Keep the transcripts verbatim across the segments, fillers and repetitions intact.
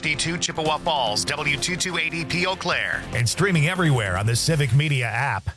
D two Chippewa Falls, W two two eighty P Eau Claire, and streaming everywhere on the Civic Media app.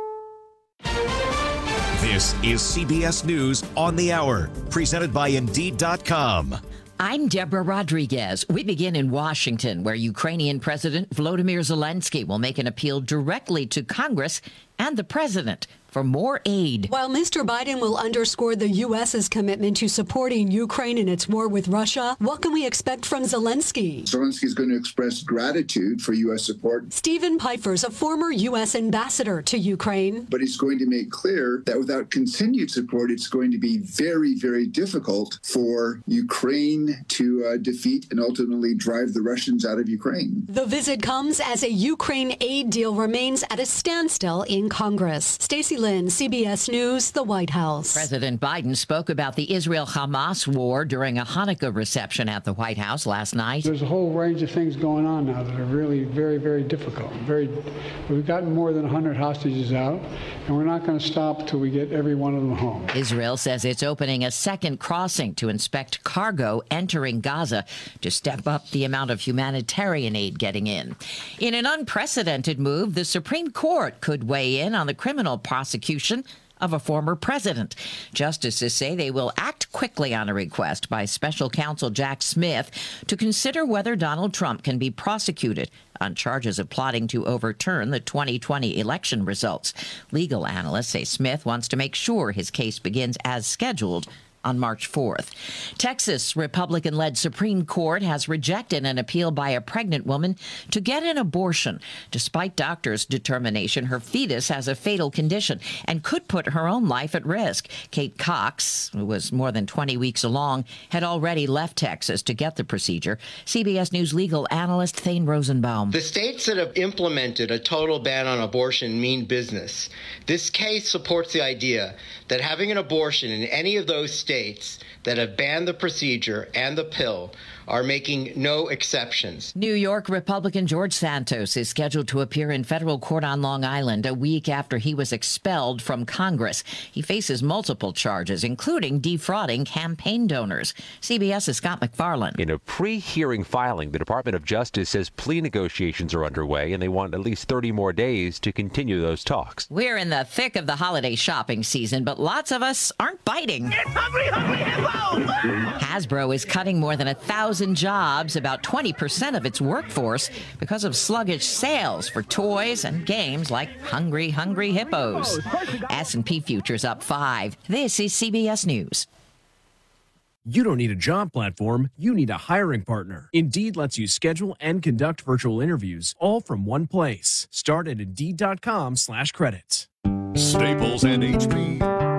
This is C B S News on the Hour, presented by Indeed dot com. I'm Deborah Rodriguez. We begin in Washington, where Ukrainian President Volodymyr Zelensky will make an appeal directly to Congress and the president for more aid. While Mister Biden will underscore the U S's commitment to supporting Ukraine in its war with Russia, what can we expect from Zelensky? Zelensky is going to express gratitude for U S support. Stephen Pfeiffer's a former U S ambassador to Ukraine. But he's going to make clear that without continued support, it's going to be very, very difficult for Ukraine to uh, defeat and ultimately drive the Russians out of Ukraine. The visit comes as a Ukraine aid deal remains at a standstill in Congress. Stacey Lynn, C B S News, the White House. President Biden spoke about the Israel-Hamas war during a Hanukkah reception at the White House last night. There's a whole range of things going on now that are really very, very difficult. Very, we've gotten more than one hundred hostages out, and we're not going to stop until we get every one of them home. Israel says it's opening a second crossing to inspect cargo entering Gaza to step up the amount of humanitarian aid getting in. In an unprecedented move, the Supreme Court could weigh in on the criminal prosecution of a former president. Justices say they will act quickly on a request by special counsel Jack Smith to consider whether Donald Trump can be prosecuted on charges of plotting to overturn the twenty twenty election results. Legal analysts say Smith wants to make sure his case begins as scheduled on March fourth. Texas Republican-led Supreme Court has rejected an appeal by a pregnant woman to get an abortion, despite doctors' determination her fetus has a fatal condition and could put her own life at risk. Kate Cox, who was more than twenty weeks along, had already left Texas to get the procedure. C B S News legal analyst Thane Rosenbaum. The states that have implemented a total ban on abortion mean business. This case supports the idea that having an abortion in any of those states States that have banned the procedure and the pill are making no exceptions. New York Republican George Santos is scheduled to appear in federal court on Long Island a week after he was expelled from Congress. He faces multiple charges, including defrauding campaign donors. CBS's Scott McFarland. In a pre-hearing filing, the Department of Justice says plea negotiations are underway, and they want at least thirty more days to continue those talks. We're in the thick of the holiday shopping season, but lots of us aren't biting. It's hungry, hungry hippo! Hasbro is cutting more than a thousand jobs, about twenty percent of its workforce, because of sluggish sales for toys and games like Hungry Hungry Hippos. S and P futures up five. This is C B S News. You don't need a job platform, you need a hiring partner. Indeed lets you schedule and conduct virtual interviews all from one place. Start at Indeed.com slash credits. Staples and H P.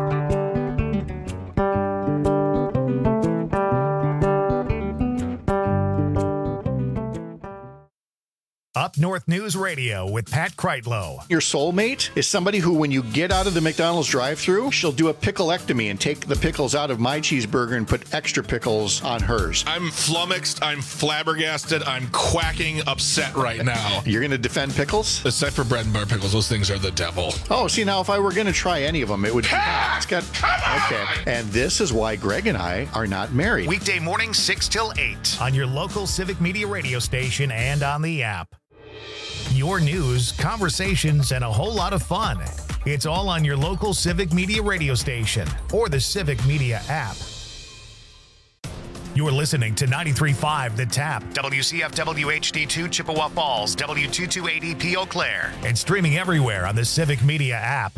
Up North News Radio with Pat Kreitlow. Your soulmate is somebody who, when you get out of the McDonald's drive-thru, she'll do a picklectomy and take the pickles out of my cheeseburger and put extra pickles on hers. I'm flummoxed. I'm flabbergasted. I'm quacking upset right now. You're going to defend pickles? Except for bread and butter pickles. Those things are the devil. Oh, see, now if I were going to try any of them, it would... Pat! It's got, Come on! Okay. And this is why Greg and I are not married. Weekday morning, six till eight. On your local Civic Media radio station and on the app. Your news, conversations, and a whole lot of fun. It's all on your local Civic Media radio station or the Civic Media app. You're listening to ninety-three point five The Tap. W C F W H D two Chippewa Falls, W two two eighty P Eau Claire. And streaming everywhere on the Civic Media app.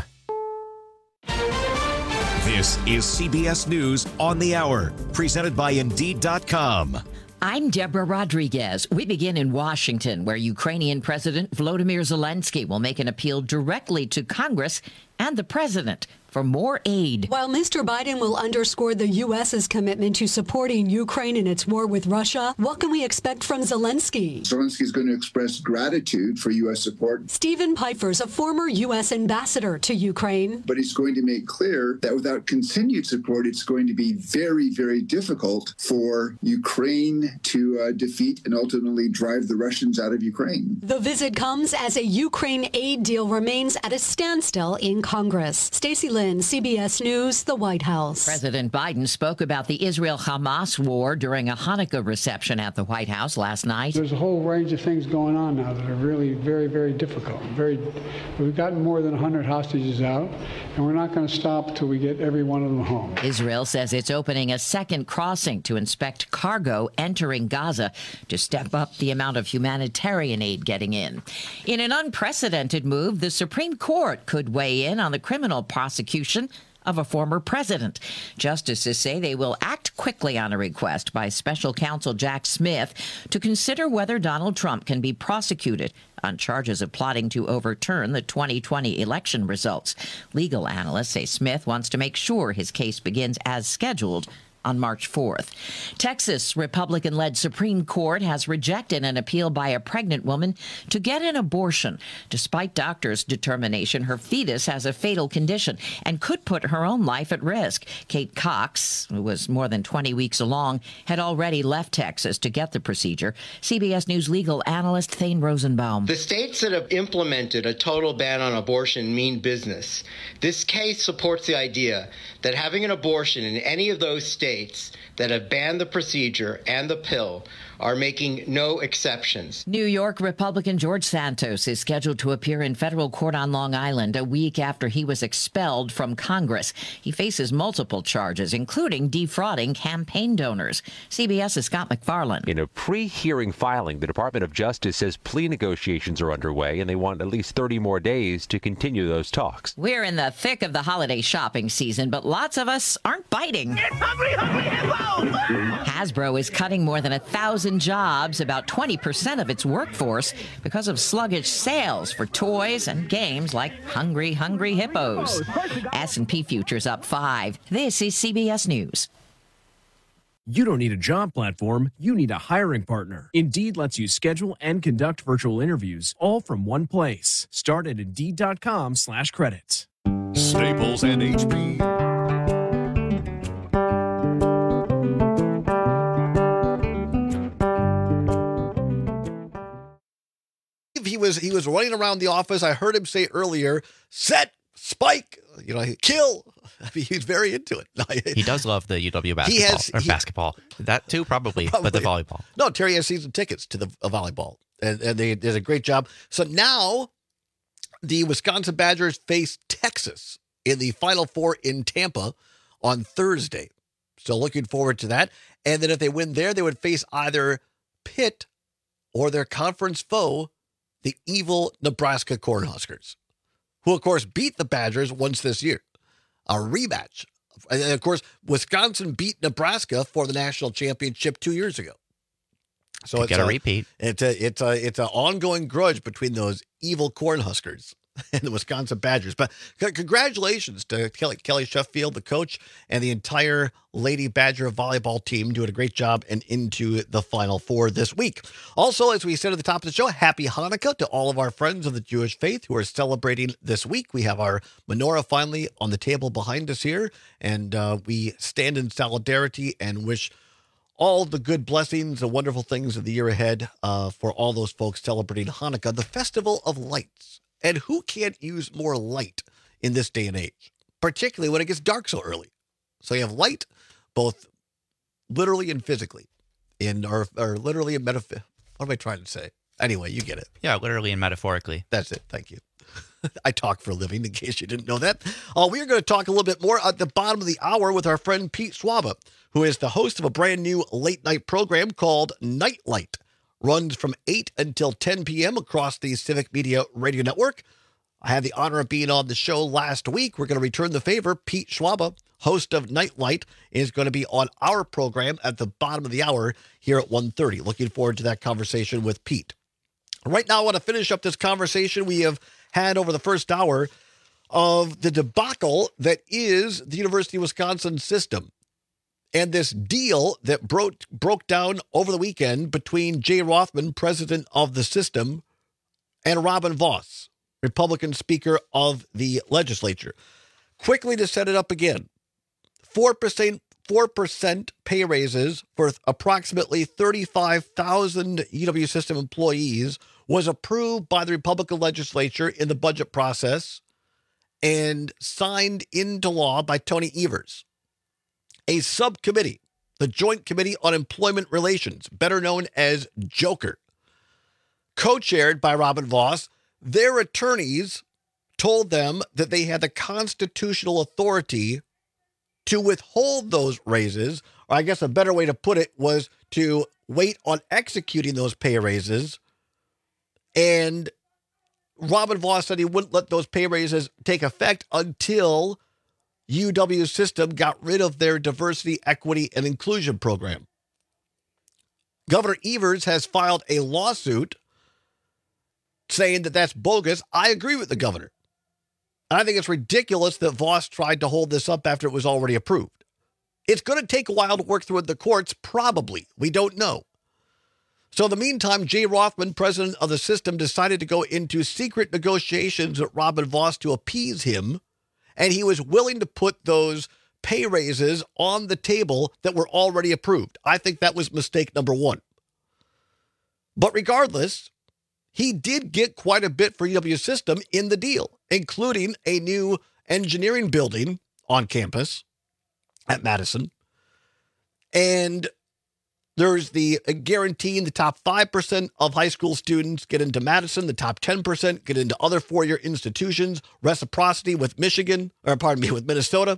This is C B S News on the Hour, presented by Indeed dot com. I'm Deborah Rodriguez. We begin in Washington, where Ukrainian President Volodymyr Zelensky will make an appeal directly to Congress and the president for more aid. While Mister Biden will underscore the U S's commitment to supporting Ukraine in its war with Russia, what can we expect from Zelensky? Zelensky is going to express gratitude for U S support. Stephen Pfeiffer's a former U S ambassador to Ukraine. But he's going to make clear that without continued support, it's going to be very, very difficult for Ukraine to uh, defeat and ultimately drive the Russians out of Ukraine. The visit comes as a Ukraine aid deal remains at a standstill in Congress. Stacey Lynn, Lynn, C B S News, the White House. President Biden spoke about the Israel-Hamas war during a Hanukkah reception at the White House last night. There's a whole range of things going on now that are really very, very difficult. Very, we've gotten more than one hundred hostages out, and we're not going to stop till we get every one of them home. Israel says it's opening a second crossing to inspect cargo entering Gaza to step up the amount of humanitarian aid getting in. In an unprecedented move, the Supreme Court could weigh in on the criminal prosecution of a former president. Justices say they will act quickly on a request by special counsel Jack Smith to consider whether Donald Trump can be prosecuted on charges of plotting to overturn the twenty twenty election results. Legal analysts say Smith wants to make sure his case begins as scheduled on March fourth. Texas Republican-led Supreme Court has rejected an appeal by a pregnant woman to get an abortion, despite doctors' determination her fetus has a fatal condition and could put her own life at risk. Kate Cox, who was more than twenty weeks along, had already left Texas to get the procedure. C B S News legal analyst Thane Rosenbaum. The states that have implemented a total ban on abortion mean business. This case supports the idea that having an abortion in any of those states that have banned the procedure and the pill are making no exceptions. New York Republican George Santos is scheduled to appear in federal court on Long Island a week after he was expelled from Congress. He faces multiple charges, including defrauding campaign donors. CBS's Scott McFarland. In a pre-hearing filing, the Department of Justice says plea negotiations are underway, and they want at least thirty more days to continue those talks. We're in the thick of the holiday shopping season, but lots of us aren't biting. It's hungry, hungry hippos! Hasbro is cutting more than a thousand jobs, about twenty percent of its workforce, because of sluggish sales for toys and games like Hungry, Hungry Hippos. S and P futures up five. This is C B S News. You don't need a job platform, you need a hiring partner. Indeed lets you schedule and conduct virtual interviews all from one place. Start at Indeed.com slash credits. Staples and H P. He was he was running around the office. I heard him say earlier, set, spike, you know, kill. I mean, he's very into it. He does love the U W basketball. He has, or he, basketball. That too, probably, probably, but the volleyball. No, Terry has season tickets to the uh, volleyball, and, and they did a great job. So now the Wisconsin Badgers face Texas in the Final Four in Tampa on Thursday. So looking forward to that. And then if they win there, they would face either Pitt or their conference foe, the evil Nebraska Cornhuskers, who, of course, beat the Badgers once this year. A rematch. And, of course, Wisconsin beat Nebraska for the national championship two years ago. So it's get a, a repeat. It's a it's a it's an ongoing grudge between those evil Cornhuskers and the Wisconsin Badgers. But c- congratulations to Kelly Kelly Sheffield, the coach, and the entire Lady Badger volleyball team doing a great job and into the Final Four this week. Also, as we said at the top of the show, happy Hanukkah to all of our friends of the Jewish faith who are celebrating this week. We have our menorah finally on the table behind us here, and uh, we stand in solidarity and wish all the good blessings and wonderful things of the year ahead uh, for all those folks celebrating Hanukkah, the festival of lights. And who can't use more light in this day and age, particularly when it gets dark so early? So you have light, both literally and physically, in or, or literally and metaphor. What am I trying to say? Anyway, you get it. Yeah, literally and metaphorically. That's it. Thank you. I talk for a living, in case you didn't know that. Uh, we are going to talk a little bit more at the bottom of the hour with our friend Pete Schwaba, who is the host of a brand new late night program called Nightlight. Runs from eight until ten p.m. across the Civic Media Radio Network. I had the honor of being on the show last week. We're going to return the favor. Pete Schwaba, host of Nightlight, is going to be on our program at the bottom of the hour here at one thirty. Looking forward to that conversation with Pete. Right now, I want to finish up this conversation we have had over the first hour of the debacle that is the University of Wisconsin system. And this deal that broke broke down over the weekend between Jay Rothman, president of the system, and Robin Vos, Republican Speaker of the legislature. Quickly to set it up again, four percent, four percent pay raises for approximately thirty-five thousand U W system employees was approved by the Republican legislature in the budget process. and signed into law by Tony Evers. A subcommittee, the Joint Committee on Employment Relations, better known as Joker, co-chaired by Robin Vos, their attorneys told them that they had the constitutional authority to withhold those raises, or I guess a better way to put it was to wait on executing those pay raises. And Robin Vos said he wouldn't let those pay raises take effect until U W system got rid of their diversity, equity, and inclusion program. Governor Evers has filed a lawsuit saying that that's bogus. I agree with the governor. I think it's ridiculous that Vos tried to hold this up after it was already approved. It's going to take a while to work through the courts, probably. We don't know. So in the meantime, Jay Rothman, president of the system, decided to go into secret negotiations with Robin Vos to appease him, and he was willing to put those pay raises on the table that were already approved. I think that was mistake number one. But regardless, he did get quite a bit for U W system in the deal, including a new engineering building on campus at Madison. And there's the guaranteeing the top five percent of high school students get into Madison, the top ten percent get into other four-year institutions, reciprocity with Michigan, or pardon me, with Minnesota.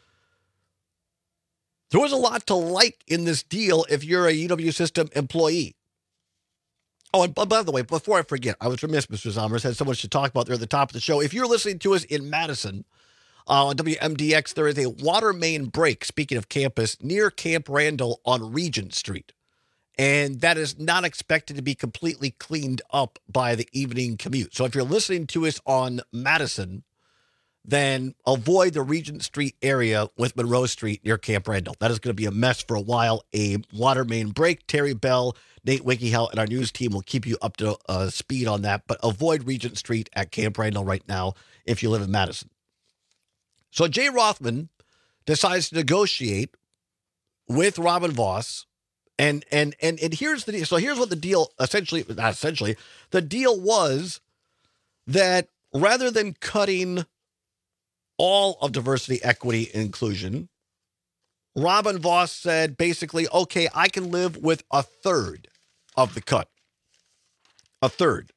There was a lot to like in this deal if you're a U W system employee. Oh, and by the way, before I forget, I was remiss, Mister Zommers, had so much to talk about there at the top of the show. If you're listening to us in Madison, uh, on W M D X, there is a water main break, speaking of campus, near Camp Randall on Regent Street. And that is not expected to be completely cleaned up by the evening commute. So if you're listening to us on Madison, then avoid the Regent Street area with Monroe Street near Camp Randall. That is going to be a mess for a while. A water main break. Terry Bell, Nate Winkihell, and our news team will keep you up to uh, speed on that. But avoid Regent Street at Camp Randall right now if you live in Madison. So Jay Rothman decides to negotiate with Robin Vos. And, and, and, and here's the deal. So here's what the deal essentially, not essentially, the deal was that rather than cutting all of diversity, equity, and inclusion, Robin Vos said basically, okay, I can live with a third of the cut. A third.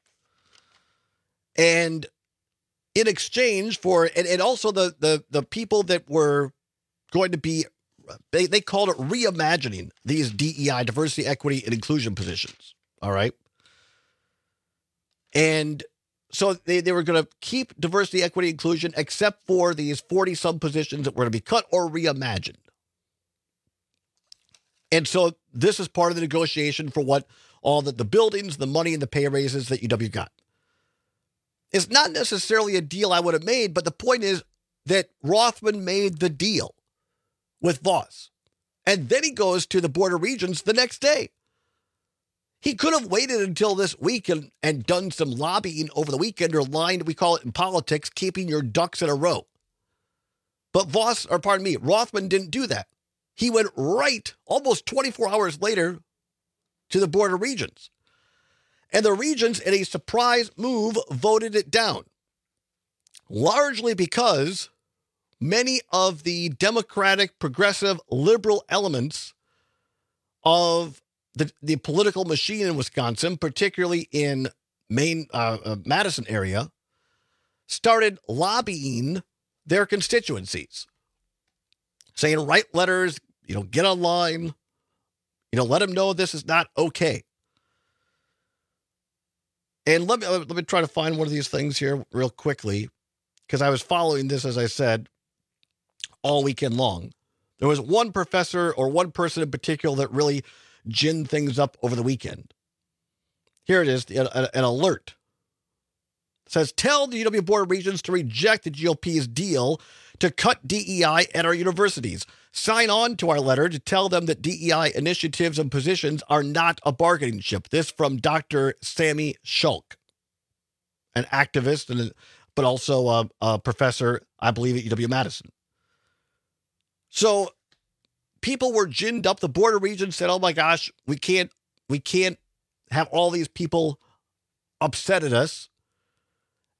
And in exchange for, and, and also the, the, the people that were going to be, they, they called it reimagining these D E I, diversity, equity, and inclusion positions. All right. And so they, they were going to keep diversity, equity, inclusion, except for these forty-some positions that were going to be cut or reimagined. And so this is part of the negotiation for what all the, the buildings, the money, and the pay raises that U W got. It's not necessarily a deal I would have made, but the point is that Rothman made the deal with Vos. And then he goes to the Board of Regents the next day. He could have waited until this week and, and done some lobbying over the weekend, or lined, we call it in politics, keeping your ducks in a row. But Vos, or pardon me, Rothman didn't do that. He went right, almost twenty-four hours later, to the Board of Regents. And the Regents, in a surprise move, voted it down. Largely because many of the Democratic, progressive, liberal elements of The, the political machine in Wisconsin, particularly in Maine, uh, uh, Madison area, started lobbying their constituencies, saying, write letters, you know, get online, you know, let them know this is not okay. And let me, let me try to find one of these things here real quickly, because I was following this, as I said, all weekend long. There was one professor or one person in particular that really gin things up over the weekend. Here it is, an, an alert. It says, tell the U W Board of Regents to reject the G O P's deal to cut D E I at our universities. Sign on to our letter to tell them that D E I initiatives and positions are not a bargaining chip. This from Doctor Sammy Shulk, an activist, and but also a, a professor, I believe, at U W-Madison. So people were ginned up. The Board of Regents said, oh my gosh, we can't, we can't have all these people upset at us.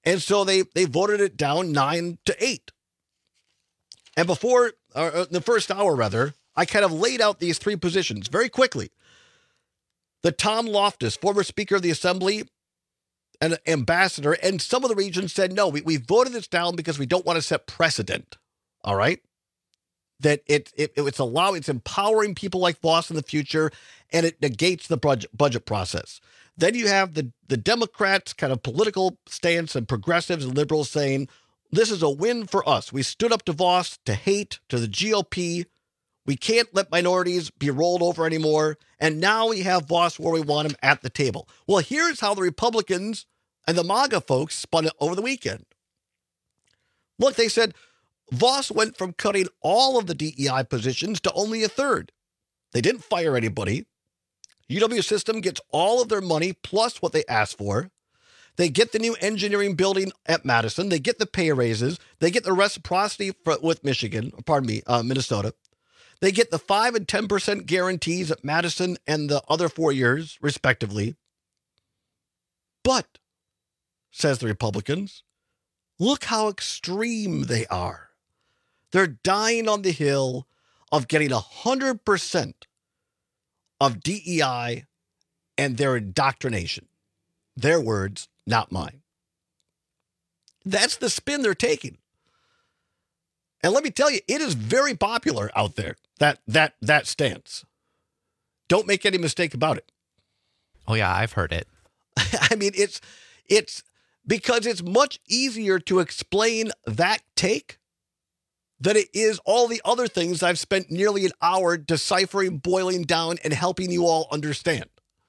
And so they, they voted it down nine to eight. And before, uh, the first hour rather, I kind of laid out these three positions very quickly. The Tom Loftus, former Speaker of the Assembly and ambassador, and some of the regions said, no, we, we voted this down because we don't want to set precedent. All right? That it, it it's allowing, it's empowering people like Vos in the future, and it negates the budget, budget process. Then you have the, the Democrats' kind of political stance and progressives and liberals saying, this is a win for us. We stood up to Vos, to hate, to the G O P. We can't let minorities be rolled over anymore. And now we have Vos where we want him at the table. Well, here's how the Republicans and the MAGA folks spun it over the weekend. Look, they said Vos went from cutting all of the D E I positions to only a third. They didn't fire anybody. U W System gets all of their money plus what they asked for. They get the new engineering building at Madison. They get the pay raises. They get the reciprocity for, with Michigan, pardon me, uh, Minnesota. They get the five and ten percent guarantees at Madison and the other four years, respectively. But, says the Republicans, look how extreme they are. They're dying on the hill of getting one hundred percent of D E I and their indoctrination. Their words, not mine. That's the spin they're taking. And let me tell you, it is very popular out there, that that that stance. Don't make any mistake about it. Oh, yeah, I've heard it. I mean, it's it's because it's much easier to explain that take than it is all the other things I've spent nearly an hour deciphering, boiling down, and helping you all understand.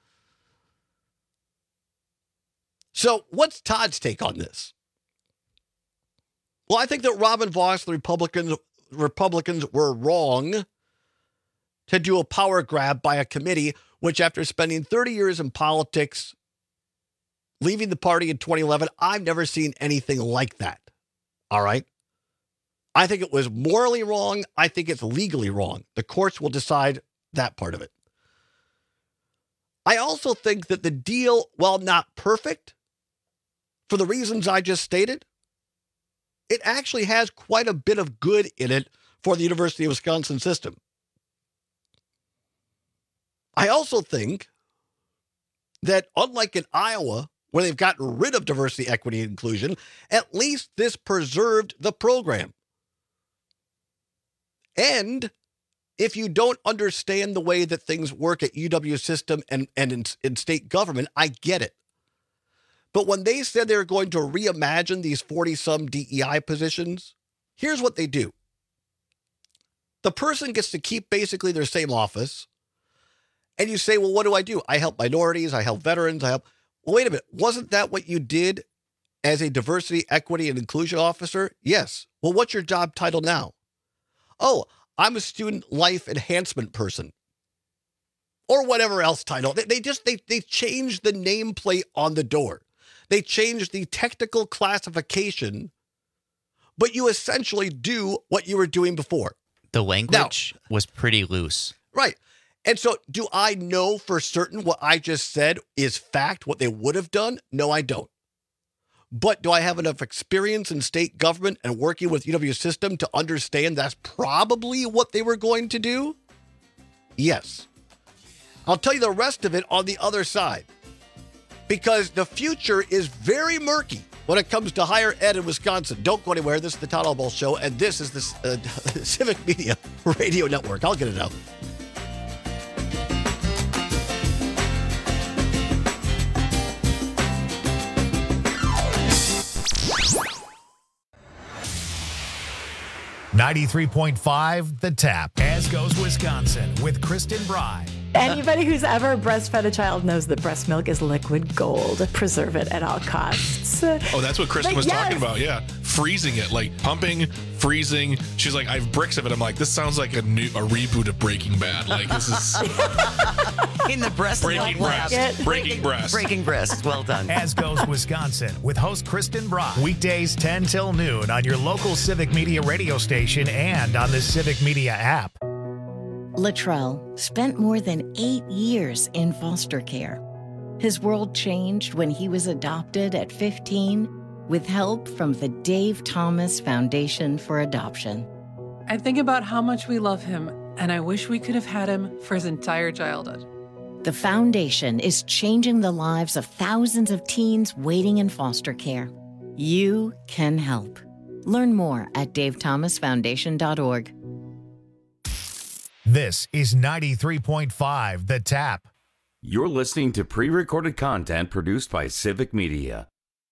So what's Todd's take on this? Well, I think that Robin Vos, the Republicans, Republicans were wrong to do a power grab by a committee, which after spending thirty years in politics, leaving the party in twenty eleven, I've never seen anything like that. All right? I think it was morally wrong. I think it's legally wrong. The courts will decide that part of it. I also think that the deal, while not perfect, for the reasons I just stated, it actually has quite a bit of good in it for the University of Wisconsin system. I also think that unlike in Iowa, where they've gotten rid of diversity, equity, and inclusion, at least this preserved the program. And if you don't understand the way that things work at U W system and, and in, in state government, I get it. But when they said they were going to reimagine these forty-some D E I positions, here's what they do. The person gets to keep basically their same office. And you say, well, what do I do? I help minorities. I help veterans. I help. Well, wait a minute. Wasn't that what you did as a diversity, equity, and inclusion officer? Yes. Well, what's your job title now? Oh, I'm a student life enhancement person. Or whatever else title. They, they just, they, they changed the nameplate on the door. They changed the technical classification, but you essentially do what you were doing before. The language now, was pretty loose. Right. And so do I know for certain what I just said is fact, what they would have done? No, I don't. But do I have enough experience in state government and working with U W system to understand that's probably what they were going to do? Yes. I'll tell you the rest of it on the other side. Because the future is very murky when it comes to higher ed in Wisconsin. Don't go anywhere. This is the Todd Albaugh Show, and this is the uh, Civic Media Radio Network. I'll get it out. ninety-three point five The Tap. As goes Wisconsin with Kristen Bry. Anybody who's ever breastfed a child knows that breast milk is liquid gold. Preserve it at all costs. Oh, that's what Kristen But was yes. talking about. Yeah. Freezing it, like pumping, freezing. She's like, I have bricks of it. I'm like, this sounds like a new a reboot of Breaking Bad. Like, this is in the breast breaking milk breast. lab. Breaking breast. Breaking breasts. Well done. As goes Wisconsin with host Kristen Bry. Weekdays ten till noon on your local Civic Media radio station and on the Civic Media app. Latrell spent more than eight years in foster care. His world changed when he was adopted at fifteen with help from the Dave Thomas Foundation for Adoption. I think about how much we love him, and I wish we could have had him for his entire childhood. The foundation is changing the lives of thousands of teens waiting in foster care. You can help. Learn more at dave thomas foundation dot org. This is ninety-three point five The Tap. You're listening to pre-recorded content produced by Civic Media.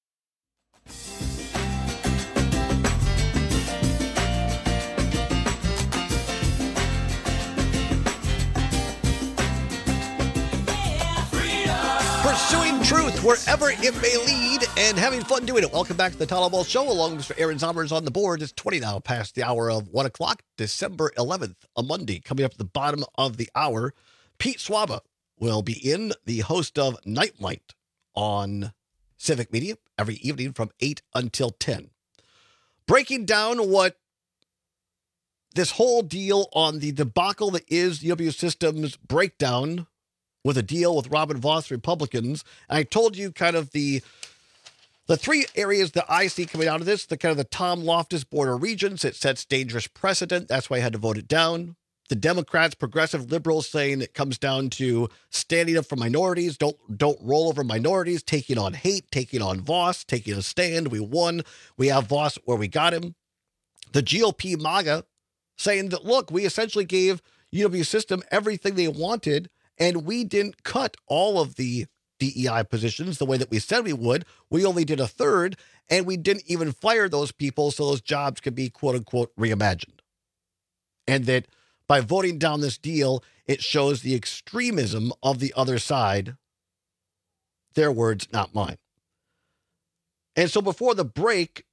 Pursuing truth wherever it may lead and having fun doing it. Welcome back to the Tyler Ball Show. Along with Mister Aaron Zommers on the board. It's twenty now past the hour of one o'clock, December eleventh, a Monday. Coming up at the bottom of the hour, Pete Swaba will be in, the host of Nightlight on Civic Media every evening from eight until ten. Breaking down what this whole deal on the debacle that is U W Systems breakdown with a deal with Robin Vos Republicans. And I told you kind of the the three areas that I see coming out of this, the kind of the Tom Loftus border regions. It sets dangerous precedent. That's why I had to vote it down. The Democrats, progressive liberals saying it comes down to standing up for minorities. Don't don't roll over minorities, taking on hate, taking on Vos, taking a stand. We won. We have Vos where we got him. The G O P MAGA saying that, look, we essentially gave U W System everything they wanted, and we didn't cut all of the D E I positions the way that we said we would. We only did a third, and we didn't even fire those people so those jobs could be, quote unquote, reimagined. And that by voting down this deal, it shows the extremism of the other side. Their words, not mine. And so before the break,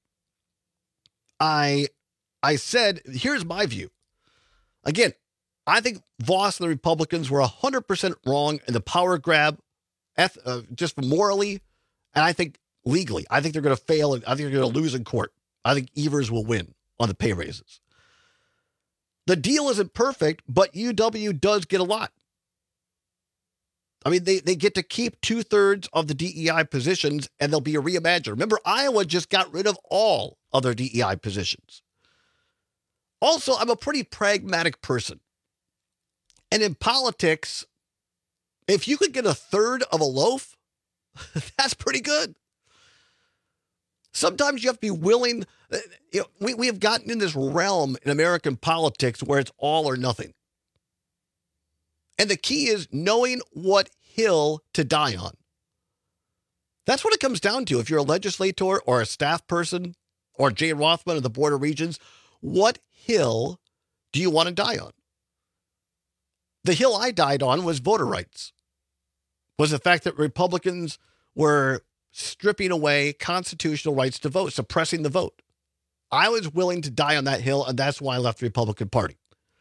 I, I said, here's my view. Again, I think Vos and the Republicans were one hundred percent wrong in the power grab, eth- uh, just morally, and I think legally. I think they're going to fail, and I think they're going to lose in court. I think Evers will win on the pay raises. The deal isn't perfect, but U W does get a lot. I mean, they, they get to keep two-thirds of the D E I positions, and they'll be a reimagined. Remember, Iowa just got rid of all other D E I positions. Also, I'm a pretty pragmatic person. And in politics, if you could get a third of a loaf, that's pretty good. Sometimes you have to be willing. You know, we, we have gotten in this realm in American politics where it's all or nothing. And the key is knowing what hill to die on. That's what it comes down to. If you're a legislator or a staff person or Jay Rothman of the border regions, what hill do you want to die on? The hill I died on was voter rights, was the fact that Republicans were stripping away constitutional rights to vote, suppressing the vote. I was willing to die on that hill, and that's why I left the Republican Party.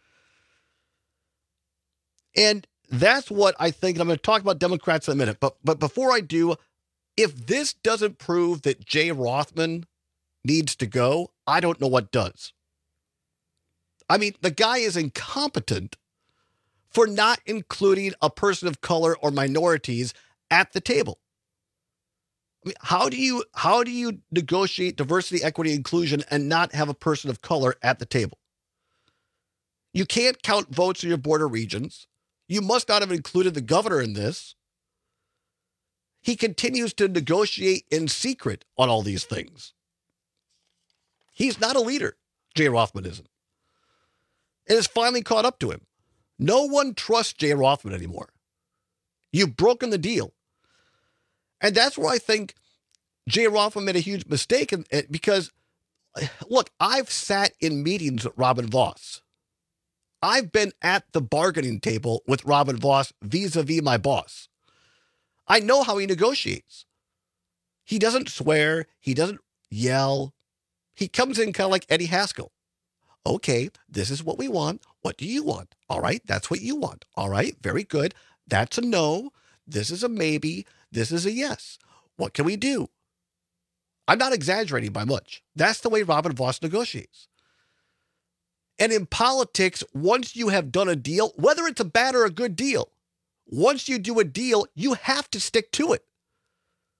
And that's what I think, and I'm going to talk about Democrats in a minute, but, but before I do, if this doesn't prove that Jay Rothman needs to go, I don't know what does. I mean, the guy is incompetent for not including a person of color or minorities at the table. I mean, how do you how do you negotiate diversity, equity, inclusion and not have a person of color at the table? You can't count votes in your border regions. You must not have included the governor in this. He continues to negotiate in secret on all these things. He's not a leader, Jay Rothman isn't. It has finally caught up to him. No one trusts Jay Rothman anymore. You've broken the deal. And that's where I think Jay Rothman made a huge mistake in, because, look, I've sat in meetings with Robin Vos. I've been at the bargaining table with Robin Vos vis-a-vis my boss. I know how he negotiates. He doesn't swear. He doesn't yell. He comes in kind of like Eddie Haskell. Okay, this is what we want. What do you want? All right, that's what you want. All right, very good. That's a no. This is a maybe. This is a yes. What can we do? I'm not exaggerating by much. That's the way Robin Vos negotiates. And in politics, once you have done a deal, whether it's a bad or a good deal, once you do a deal, you have to stick to it.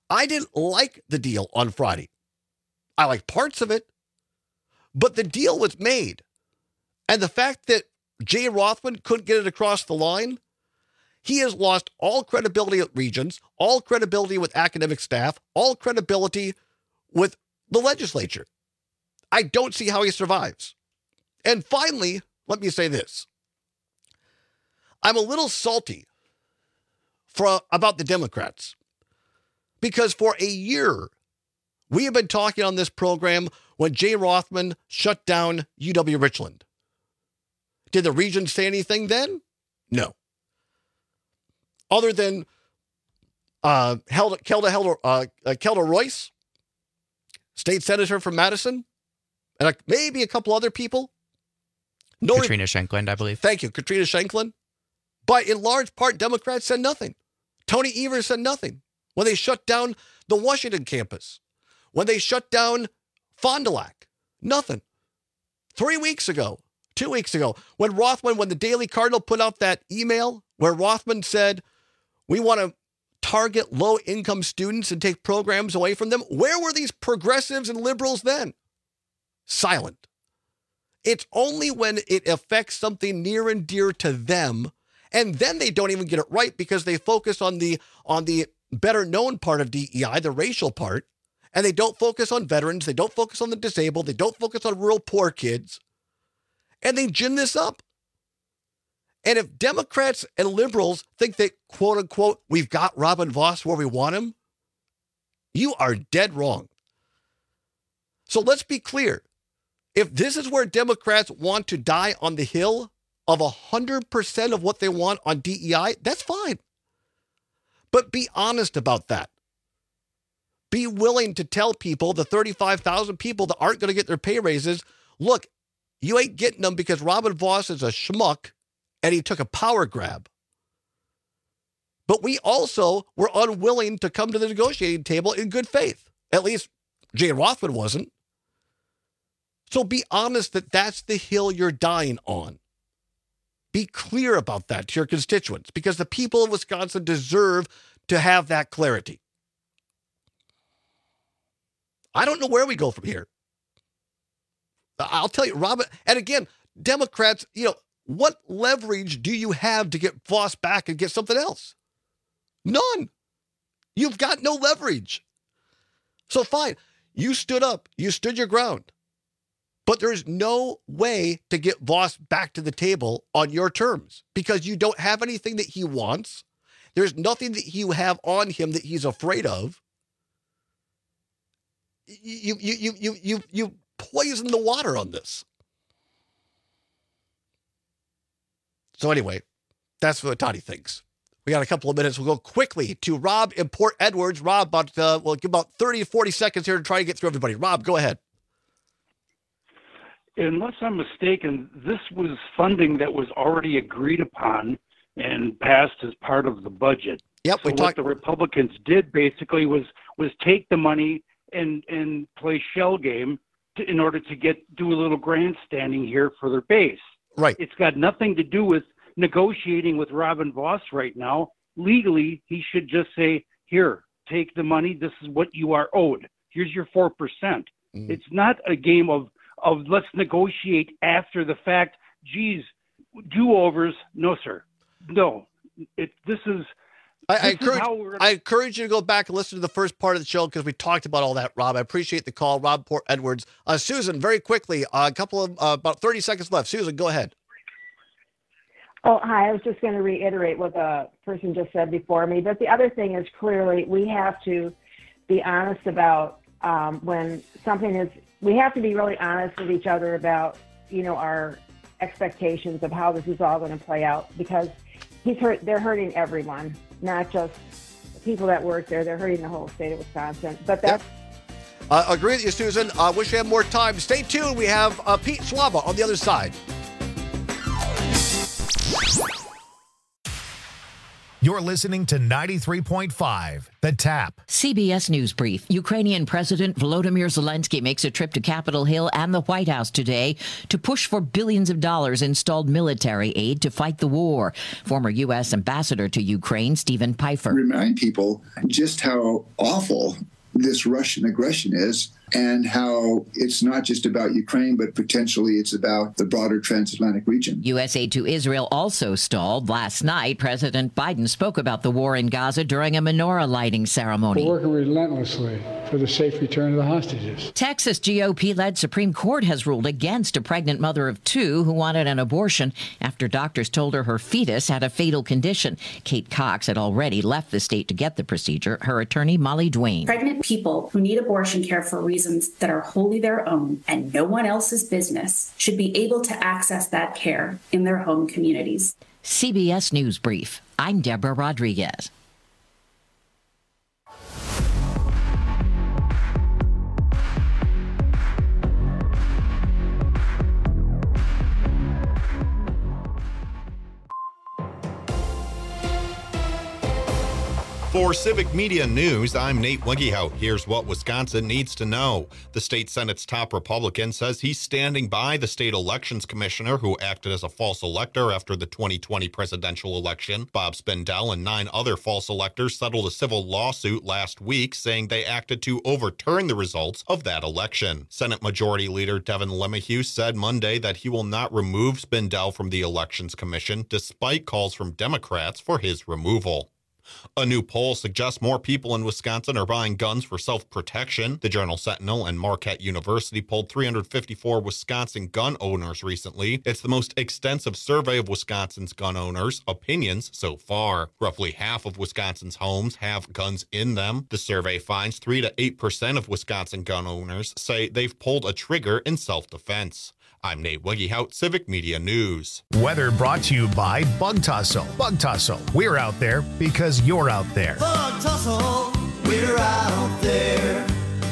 I didn't like the deal on Friday. I like parts of it, but the deal was made. And the fact that Jay Rothman couldn't get it across the line, he has lost all credibility at Regents, all credibility with academic staff, all credibility with the legislature. I don't see how he survives. And finally, let me say this. I'm a little salty for, about the Democrats because for a year, we have been talking on this program when Jay Rothman shut down U W Richland. Did the Regents say anything then? No. Other than uh, Helda, Kelda, Helda, uh, uh, Kelda Royce, state senator from Madison, and a, maybe a couple other people. No Katrina Shankland, I believe. Thank you, Katrina Shankland. But in large part, Democrats said nothing. Tony Evers said nothing when they shut down the Washington campus, when they shut down Fond du Lac, nothing. Three weeks ago, two weeks ago, when Rothman, when the Daily Cardinal put out that email where Rothman said, we want to target low-income students and take programs away from them, where were these progressives and liberals then? Silent. It's only when it affects something near and dear to them, and then they don't even get it right because they focus on the on the better known part of D E I, the racial part, and they don't focus on veterans, they don't focus on the disabled, they don't focus on rural poor kids, and they gin this up. And if Democrats and liberals think that, quote unquote, we've got Robin Vos where we want him, you are dead wrong. So let's be clear. If this is where Democrats want to die on the hill of one hundred percent of what they want on D E I, that's fine. But be honest about that. Be willing to tell people, the thirty-five thousand people that aren't going to get their pay raises, look, you ain't getting them because Robin Vos is a schmuck and he took a power grab. But we also were unwilling to come to the negotiating table in good faith. At least Jay Rothman wasn't. So be honest that that's the hill you're dying on. Be clear about that to your constituents because the people of Wisconsin deserve to have that clarity. I don't know where we go from here. I'll tell you, Robin, and again, Democrats, you know, what leverage do you have to get Vos back and get something else? None. You've got no leverage. So fine, you stood up, you stood your ground. But there's no way to get Vos back to the table on your terms because you don't have anything that he wants. There's nothing that you have on him that he's afraid of. You, you, you, you, you, you poison the water on this. So anyway, that's what Toddy thinks. We got a couple of minutes. We'll go quickly to Rob in Port Edwards. Rob, about, uh, we'll give about thirty, forty seconds here to try to get through everybody. Rob, go ahead. Unless I'm mistaken, this was funding that was already agreed upon and passed as part of the budget. Yep, so we what talked. the Republicans did basically was was take the money and and play shell game to, in order to get do a little grandstanding here for their base. Right. It's got nothing to do with negotiating with Robin Vos right now. Legally, he should just say, "Here, take the money. This is what you are owed. Here's your four percent." Mm. It's not a game of of let's negotiate after the fact. Geez, do-overs. No, sir. No. It, this is, I, this I, is encourage, how we're gonna... I encourage you to go back and listen to the first part of the show because we talked about all that, Rob. I appreciate the call. Rob Port Edwards. Uh, Susan, very quickly, uh, a couple of, uh, about thirty seconds left. Susan, go ahead. Oh, hi. I was just going to reiterate what the person just said before me. But the other thing is clearly we have to be honest about um, when something is, we have to be really honest with each other about, you know, our expectations of how this is all going to play out because he's hurt, they're hurting everyone, not just the people that work there. They're hurting the whole state of Wisconsin. But that's. Yep. Uh, agree with you, Susan. I uh, wish we had more time. Stay tuned. We have uh, Pete Swaba on the other side. You're listening to ninety-three point five, The Tap. C B S News Brief. Ukrainian President Volodymyr Zelensky makes a trip to Capitol Hill and the White House today to push for billions of dollars installed military aid to fight the war. Former U S Ambassador to Ukraine, Stephen Pfeiffer. Remind people just how awful this Russian aggression is, and how it's not just about Ukraine, but potentially it's about the broader transatlantic region. U S aid to Israel also stalled. Last night, President Biden spoke about the war in Gaza during a menorah lighting ceremony. We're working relentlessly for the safe return of the hostages. Texas G O P-led Supreme Court has ruled against a pregnant mother of two who wanted an abortion after doctors told her her fetus had a fatal condition. Kate Cox had already left the state to get the procedure. Her attorney, Molly Duane. Pregnant people who need abortion care for reasons that are wholly their own and no one else's business should be able to access that care in their home communities. C B S News Brief. I'm Deborah Rodriguez. For Civic Media News, I'm Nate Wiggyhout. Here's what Wisconsin needs to know. The state Senate's top Republican says he's standing by the state elections commissioner who acted as a false elector after the twenty twenty presidential election. Bob Spindell and nine other false electors settled a civil lawsuit last week saying they acted to overturn the results of that election. Senate Majority Leader Devin LeMahieu said Monday that he will not remove Spindell from the Elections Commission despite calls from Democrats for his removal. A new poll suggests more people in Wisconsin are buying guns for self-protection. The Journal-Sentinel and Marquette University polled three hundred fifty-four Wisconsin gun owners recently. It's the most extensive survey of Wisconsin's gun owners' opinions so far. Roughly half of Wisconsin's homes have guns in them. The survey finds three to eight percent of Wisconsin gun owners say they've pulled a trigger in self-defense. I'm Nate Wiggyhout, Civic Media News. Weather brought to you by Bug Tussle. Bug Tussle. We're out there because you're out there. Bug Tussle, we're out there.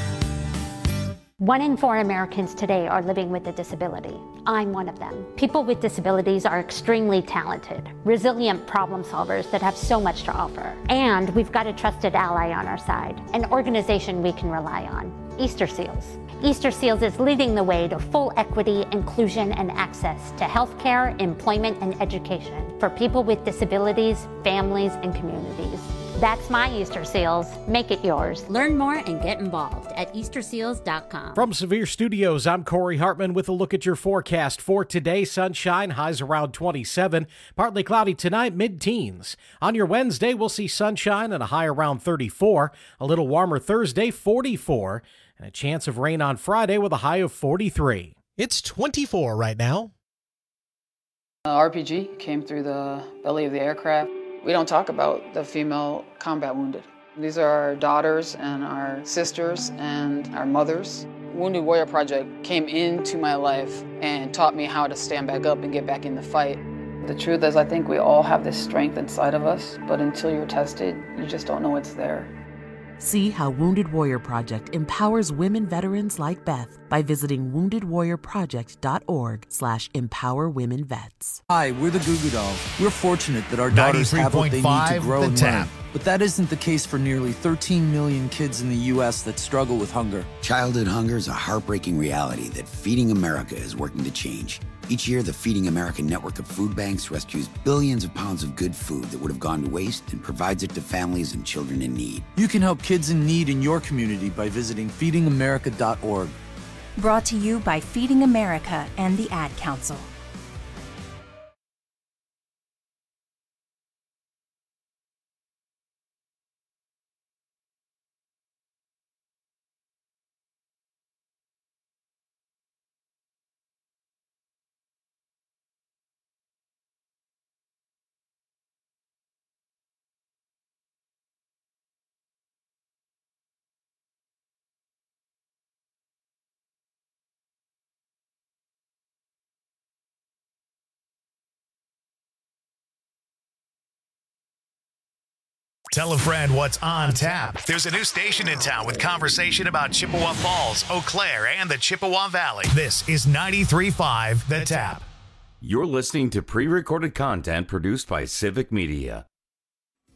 One in four Americans today are living with a disability. I'm one of them. People with disabilities are extremely talented, resilient problem solvers that have so much to offer. And we've got a trusted ally on our side, an organization we can rely on, Easter Seals. Easter Seals is leading the way to full equity, inclusion, and access to healthcare, employment, and education for people with disabilities, families, and communities. That's my Easter Seals. Make it yours. Learn more and get involved at easter seals dot com. From Severe Studios, I'm Corey Hartman with a look at your forecast for today. Sunshine, highs around twenty-seven. Partly cloudy tonight, mid-teens. On your Wednesday, we'll see sunshine and a high around thirty-four. A little warmer Thursday, forty-four. And a chance of rain on Friday with a high of forty-three. It's twenty-four right now. Uh, R P G came through the belly of the aircraft. We don't talk about the female combat wounded. These are our daughters and our sisters and our mothers. Wounded Warrior Project came into my life and taught me how to stand back up and get back in the fight. The truth is, I think we all have this strength inside of us, but until you're tested, you just don't know it's there. See how Wounded Warrior Project empowers women veterans like Beth by visiting wounded warrior project dot org slash empower women vets. Hi, we're the Goo Goo Dolls. We're fortunate that our daughters have what they need to grow and learn. But that isn't the case for nearly thirteen million kids in the U S that struggle with hunger. Childhood hunger is a heartbreaking reality that Feeding America is working to change. Each year, the Feeding America network of food banks rescues billions of pounds of good food that would have gone to waste and provides it to families and children in need. You can help kids in need in your community by visiting feeding america dot org. Brought to you by Feeding America and the Ad Council. Tell a friend what's on tap. There's a new station in town with conversation about Chippewa Falls, Eau Claire, and the Chippewa Valley. This is ninety-three point five The Tap. You're listening to pre-recorded content produced by Civic Media.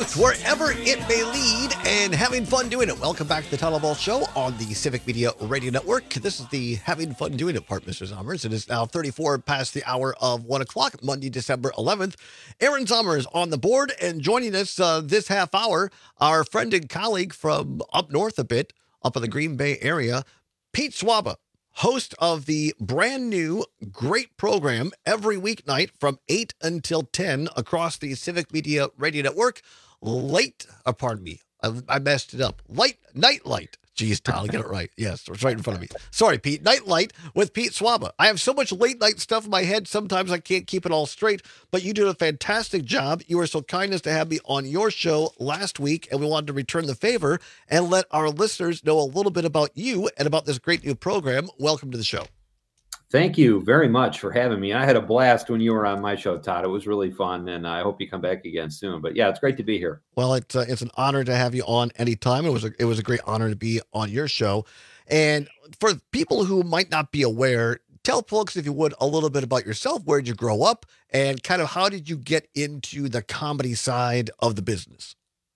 truth wherever it may lead and having fun doing it. Welcome back to the Tunnel Ball Show on the Civic Media Radio Network. This is the having fun doing it part, Mister Zommers. It is now thirty-four past the hour of one o'clock, Monday, December eleventh. Aaron Zommers on the board, and joining us uh, this half hour, our friend and colleague from up north a bit, up in the Green Bay area, Pete Swaba, host of the brand new great program every weeknight from eight until ten across the Civic Media Radio Network. Late, uh, pardon me, I, I messed it up. Light, Nightlight. Jeez, Tyler, get it right. Yes, it's right in front of me. Sorry, Pete. Nightlight with Pete Swaba. I have so much late night stuff in my head, sometimes I can't keep it all straight, but you did a fantastic job. You were so kind as to have me on your show last week, and we wanted to return the favor and let our listeners know a little bit about you and about this great new program. Welcome to the show. Thank you very much for having me. I had a blast when you were on my show, Todd. It was really fun, and I hope you come back again soon. But yeah, it's great to be here. Well, it's uh, it's an honor to have you on anytime. It was a, it was a great honor to be on your show. And for people who might not be aware, tell folks, if you would, a little bit about yourself. Where did you grow up, and kind of how did you get into the comedy side of the business?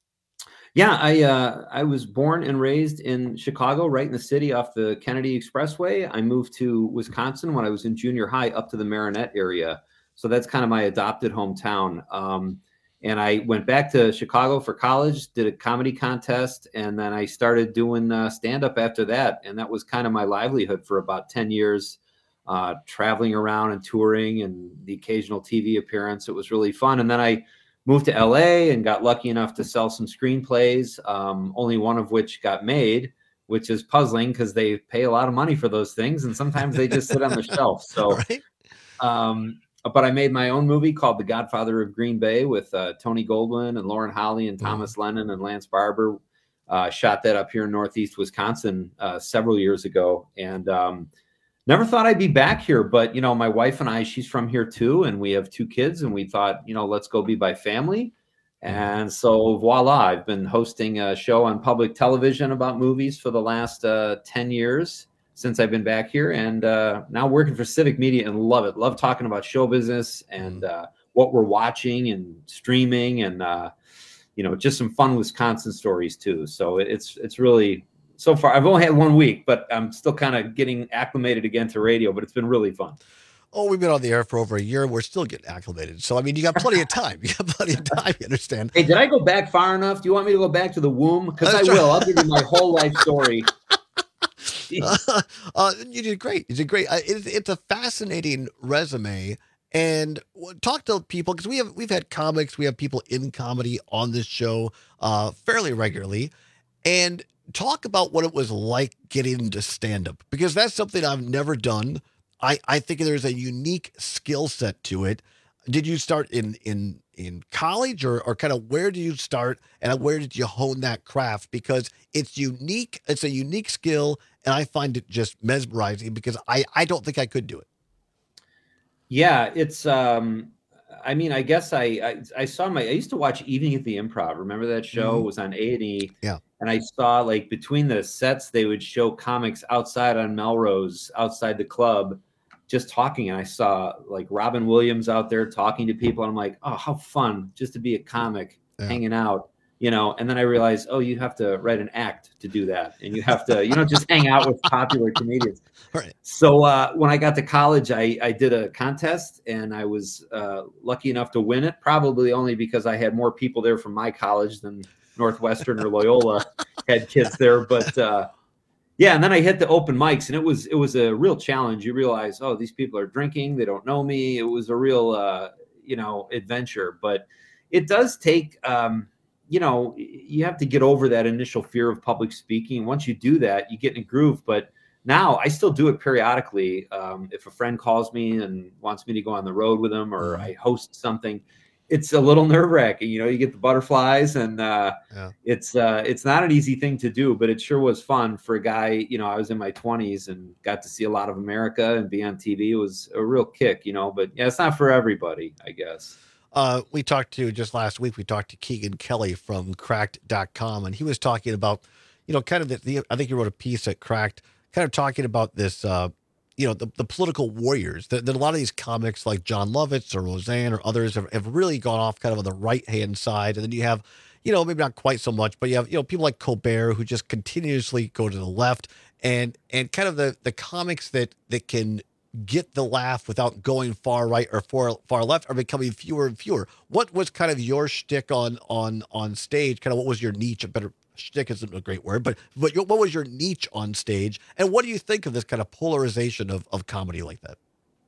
Yeah, I uh, I was born and raised in Chicago, right in the city off the Kennedy Expressway. I moved to Wisconsin when I was in junior high up to the Marinette area. So that's kind of my adopted hometown. Um, and I went back to Chicago for college, did a comedy contest, and then I started doing uh, stand-up after that. And that was kind of my livelihood for about ten years, uh, traveling around and touring and the occasional T V appearance. It was really fun. And then I moved to L A and got lucky enough to sell some screenplays, um, only one of which got made, which is puzzling because they pay a lot of money for those things, and sometimes they just sit on the shelf. So, right. um, but I made my own movie called The Godfather of Green Bay with uh, Tony Goldwyn and Lauren Holly and Thomas mm-hmm. Lennon and Lance Barber. Uh, shot that up here in Northeast Wisconsin uh, several years ago, and um, never thought I'd be back here, but, you know, my wife and I, she's from here too, and we have two kids, and we thought, you know, let's go be by family. And so voila, I've been hosting a show on public television about movies for the last uh, ten years since I've been back here, and uh, now working for Civic Media, and love it. Love talking about show business and uh, what we're watching and streaming, and, uh, you know, just some fun Wisconsin stories too. So it's it's really... So far, I've only had one week, but I'm still kind of getting acclimated again to radio, but it's been really fun. Oh, we've been on the air for over a year. We're still getting acclimated. So, I mean, you got plenty of time. You got plenty of time, you understand? Hey, did I go back far enough? Do you want me to go back to the womb? Because I will. I'll give you my whole life story. uh, uh, you did great. You did great. Uh, it, it's a fascinating resume. And talk to people, because we have, we've had comics, we have people in comedy on this show uh, fairly regularly. And talk about what it was like getting into stand-up, because that's something I've never done. I, I think there's a unique skill set to it. Did you start in in in college, or, or kind of where did you start, and where did you hone that craft? Because it's unique. It's a unique skill, and I find it just mesmerizing because I, I don't think I could do it. Yeah, it's... um I mean, I guess I, I I saw my, I used to watch Evening at the Improv. Remember that show? Mm-hmm. It was on A and E. Yeah. And I saw, like, between the sets, they would show comics outside on Melrose, outside the club, just talking. And I saw, like, Robin Williams out there talking to people. And I'm like, oh, how fun just to be a comic, yeah. hanging out, you know. And then I realized, oh, you have to write an act to do that. And you have to, you know, just hang out with popular comedians. Right. So uh, when I got to college, I, I did a contest, and I was uh, lucky enough to win it, probably only because I had more people there from my college than Northwestern or Loyola had kids there. But uh, yeah, and then I hit the open mics, and it was it was a real challenge. You realize, oh, these people are drinking. They don't know me. It was a real, uh, you know, adventure. But it does take, um, you know, you have to get over that initial fear of public speaking. Once you do that, you get in a groove. But now I still do it periodically. Um, if a friend calls me and wants me to go on the road with them, or I host something, it's a little nerve wracking. You know, you get the butterflies, and uh, yeah. it's uh, it's not an easy thing to do, but it sure was fun for a guy. You know, I was in my twenties and got to see a lot of America and be on T V. It was a real kick, you know, but yeah, it's not for everybody, I guess. Uh, we talked to just last week, we talked to Keegan Kelly from cracked dot com, and he was talking about, you know, kind of the, the I think he wrote a piece at Cracked, kind of talking about this, uh, you know, the, the political warriors that, that a lot of these comics like John Lovitz or Roseanne or others have, have really gone off kind of on the right hand side. And then you have, you know, maybe not quite so much, but you have, you know, people like Colbert who just continuously go to the left, and and kind of the the comics that that can get the laugh without going far right or far far left are becoming fewer and fewer. What was kind of your shtick on on on stage? Kind of what was your niche? A better shtick isn't a great word, but but your, what was your niche on stage, and what do you think of this kind of polarization of of comedy like that?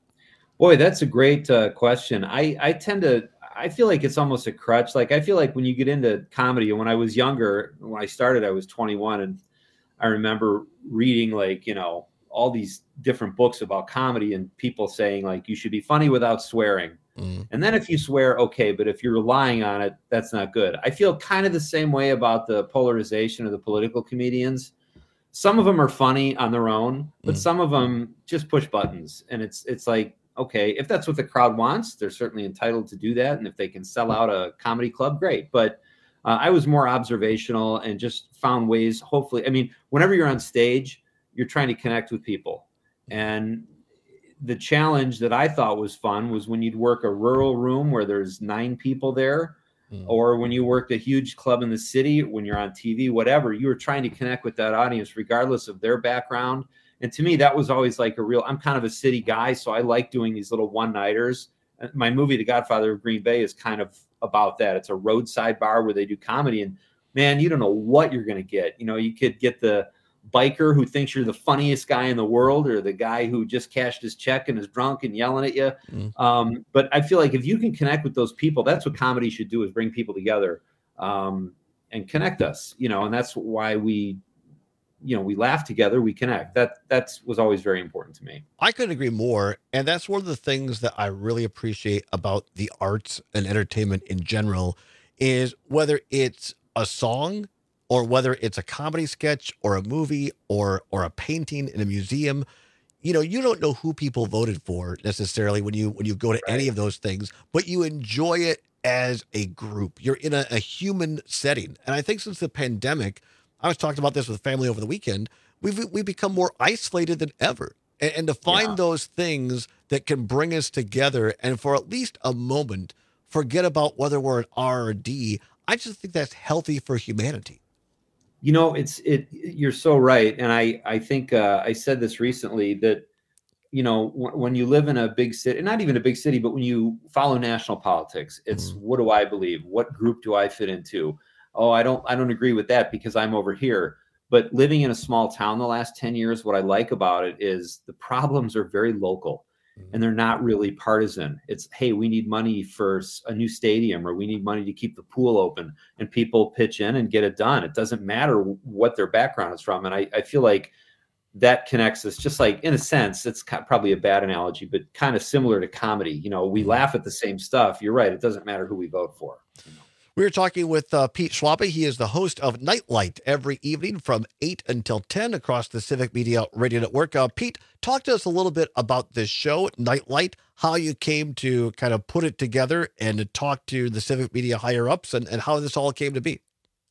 Boy, that's a great uh, question. I I tend to. I feel like it's almost a crutch. Like, I feel like when you get into comedy, and when I was younger, when I started, I was twenty-one, and I remember reading, like, you know, all these different books about comedy and people saying, like, you should be funny without swearing. Mm. And then if you swear, okay, but if you're relying on it, that's not good. I feel kind of the same way about the polarization of the political comedians. Some of them are funny on their own, but mm. some of them just push buttons. And it's, it's like, okay, if that's what the crowd wants, they're certainly entitled to do that. And if they can sell out a comedy club, great. But uh, I was more observational and just found ways, hopefully, I mean, whenever you're on stage, you're trying to connect with people. And the challenge that I thought was fun was when you'd work a rural room where there's nine people there, mm. or when you worked a huge club in the city, when you're on T V, whatever, you were trying to connect with that audience regardless of their background. And to me, that was always like a real, I'm kind of a city guy, so I like doing these little one-nighters. My movie, The Godfather of Green Bay, is kind of about that. It's a roadside bar where they do comedy, and man, you don't know what you're going to get. You know, you could get the biker who thinks you're the funniest guy in the world, or the guy who just cashed his check and is drunk and yelling at you. Mm. Um, but I feel like if you can connect with those people, that's what comedy should do, is bring people together um, and connect us, you know, and that's why we, you know, we laugh together, we connect. That that's was always very important to me. I couldn't agree more. And that's one of the things that I really appreciate about the arts and entertainment in general, is whether it's a song or whether it's a comedy sketch or a movie or or a painting in a museum, you know, you don't know who people voted for necessarily when you when you go to right. any of those things, but you enjoy it as a group. You're in a, a human setting. And I think since the pandemic, I was talking about this with family over the weekend, we've we've become more isolated than ever. And, and to find yeah. those things that can bring us together and for at least a moment, forget about whether we're an R or a D, I just think that's healthy for humanity. You know, it's it. You're so right, and I I think uh, I said this recently that, you know, w- when you live in a big city, not even a big city, but when you follow national politics, it's mm. what do I believe? What group do I fit into? Oh, I don't I don't agree with that because I'm over here. But living in a small town the last ten years, what I like about it is the problems are very local. And they're not really partisan. It's, hey, we need money for a new stadium, or we need money to keep the pool open, and people pitch in and get it done. It doesn't matter what their background is from. And I, I feel like that connects us, just like, in a sense, it's probably a bad analogy, but kind of similar to comedy. You know, we laugh at the same stuff. You're right. It doesn't matter who we vote for. You know? We were talking with uh, Pete Schwabe. He is the host of Nightlight every evening from eight until ten across the Civic Media Radio Network. Uh, Pete, talk to us a little bit about this show, Nightlight, how you came to kind of put it together and to talk to the Civic Media higher-ups, and, and how this all came to be.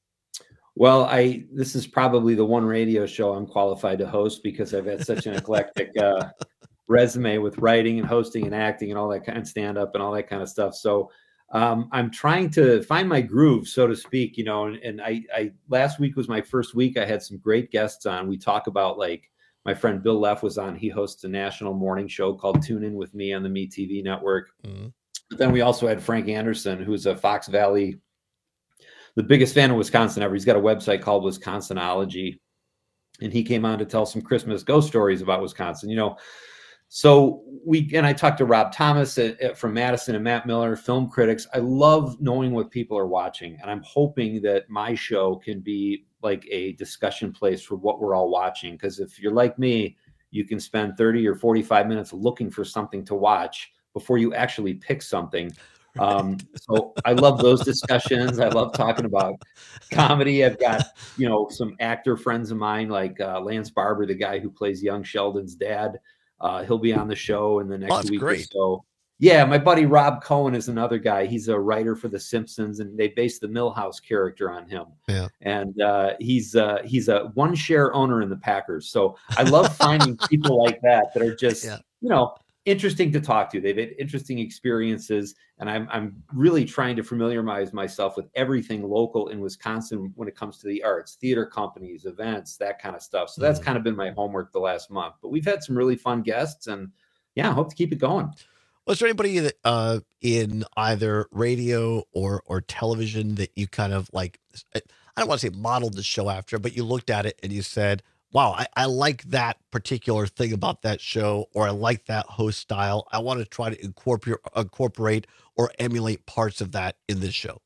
Well, I this is probably the one radio show I'm qualified to host because I've had such an eclectic uh, resume with writing and hosting and acting and all that kind of stand-up and all that kind of stuff. So Um, I'm trying to find my groove, so to speak, you know, and, and I, I, last week was my first week. I had some great guests on. We talk about, like, my friend Bill Leff was on. He hosts a national morning show called Tune In With Me on the Me T V network. Mm-hmm. But then we also had Frank Anderson, who's a Fox Valley, the biggest fan of Wisconsin ever. He's got a website called Wisconsinology, and he came on to tell some Christmas ghost stories about Wisconsin, you know. So we, and I talked to Rob Thomas at, at, from Madison, and Matt Miller, film critics. I love knowing what people are watching. And I'm hoping that my show can be like a discussion place for what we're all watching. Because if you're like me, you can spend thirty or forty-five minutes looking for something to watch before you actually pick something. Right. Um, so I love those discussions. I love talking about comedy. I've got, you know, some actor friends of mine, like uh, Lance Barber, the guy who plays young Sheldon's dad. Uh, he'll be on the show in the next oh, week great. or so. Yeah, my buddy Rob Cohen is another guy. He's a writer for The Simpsons, and they based the Milhouse character on him. Yeah, and uh, he's uh, he's a one share owner in the Packers. So I love finding people like that that are just, yeah. you know, interesting to talk to. They've had interesting experiences, and I'm I'm really trying to familiarize myself with everything local in Wisconsin when it comes to the arts, theater companies, events, that kind of stuff. So that's mm. kind of been my homework the last month. But we've had some really fun guests, and yeah, I hope to keep it going. Was there anybody that, uh, in either radio or or television that you kind of like, I don't want to say modeled the show after, but you looked at it and you said, wow, I, I like that particular thing about that show, or I like that host style. I want to try to incorporate, incorporate or emulate parts of that in this show?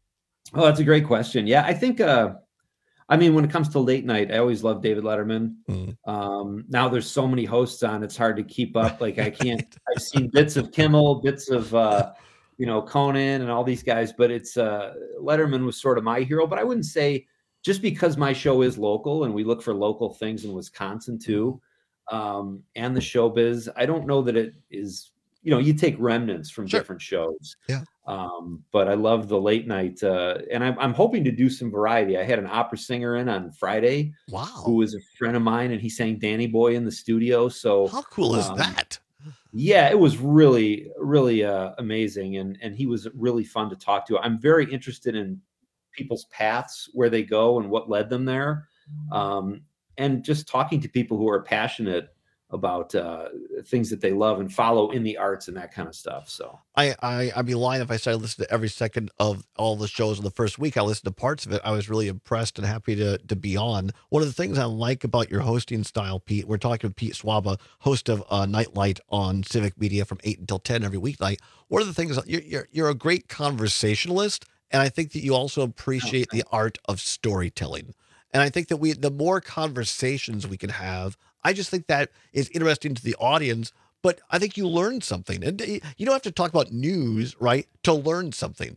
Oh, that's a great question. Yeah, I think, uh, I mean, when it comes to late night, I always love David Letterman. Mm. Um, now there's so many hosts on, it's hard to keep up. Like I can't, I've seen bits of Kimmel, bits of, uh, you know, Conan and all these guys, but it's, uh, Letterman was sort of my hero, but I wouldn't say just because my show is local and we look for local things in Wisconsin too, um, and the showbiz, I don't know that it is, you know, you take remnants from sure. different shows. Yeah. Um, but I love the late night, uh, and I'm, I'm hoping to do some variety. I had an opera singer in on Friday. Wow. Who was a friend of mine, and he sang Danny Boy in the studio. So how cool is um, that? Yeah, it was really, really uh, amazing. And, and he was really fun to talk to. I'm very interested in people's paths, where they go and what led them there. Um, and just talking to people who are passionate about uh, things that they love and follow in the arts and that kind of stuff. So I, I, I'd be lying if I said I listened to every second of all the shows in the first week. I listened to parts of it. I was really impressed and happy to, to be on. One of the things I like about your hosting style, Pete, we're talking with Pete Swaba, host of uh, Nightlight on Civic Media from eight until ten every weeknight. One of the things, you're, you're, you're a great conversationalist. And I think that you also appreciate okay. the art of storytelling. And I think that we, the more conversations we can have, I just think that is interesting to the audience, but I think you learn something. And you don't have to talk about news, right, to learn something.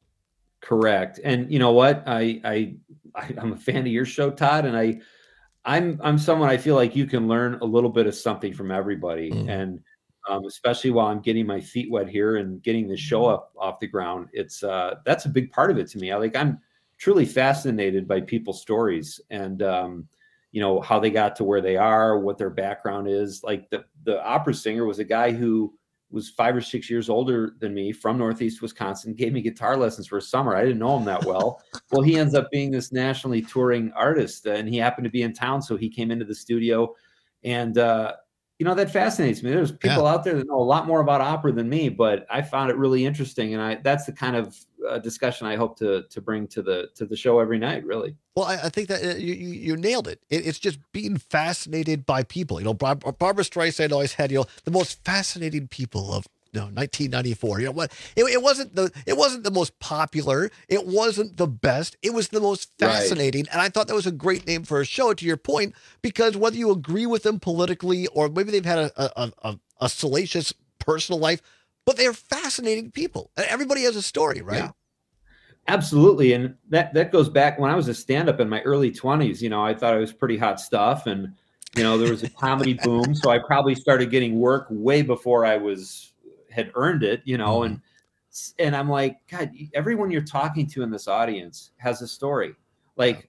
Correct. And you know what? I, I, I I'm a fan of your show, Todd, and I, I'm, I'm someone I feel like you can learn a little bit of something from everybody. Mm. And um, especially while I'm getting my feet wet here and getting the show up off the ground, it's, uh, that's a big part of it to me. I like, I'm truly fascinated by people's stories and, um, you know, how they got to where they are, what their background is. Like the, the opera singer was a guy who was five or six years older than me from Northeast Wisconsin, gave me guitar lessons for a summer. I didn't know him that well. Well, he ends up being this nationally touring artist, and he happened to be in town. So he came into the studio, and, uh, you know, that fascinates me. There's people yeah. out there that know a lot more about opera than me, but I found it really interesting. And I, that's the kind of uh, discussion I hope to, to bring to the, to the show every night, really. Well, I, I think that uh, you, you nailed it. it. It's just being fascinated by people. You know, Bar- Barbara Streisand always had, you know, the most fascinating people of, you know, nineteen ninety-four. You know what? It, it wasn't the it wasn't the most popular. It wasn't the best. It was the most fascinating. Right. And I thought that was a great name for a show, to your point, because whether you agree with them politically or maybe they've had a a, a, a salacious personal life, but they're fascinating people. And everybody has a story, right? Yeah. Absolutely. And that that goes back when I was a stand-up in my early twenties. You know, I thought I was pretty hot stuff, and you know, there was a comedy boom, so I probably started getting work way before I was had earned it, you know, and, and I'm like, God, everyone you're talking to in this audience has a story. Like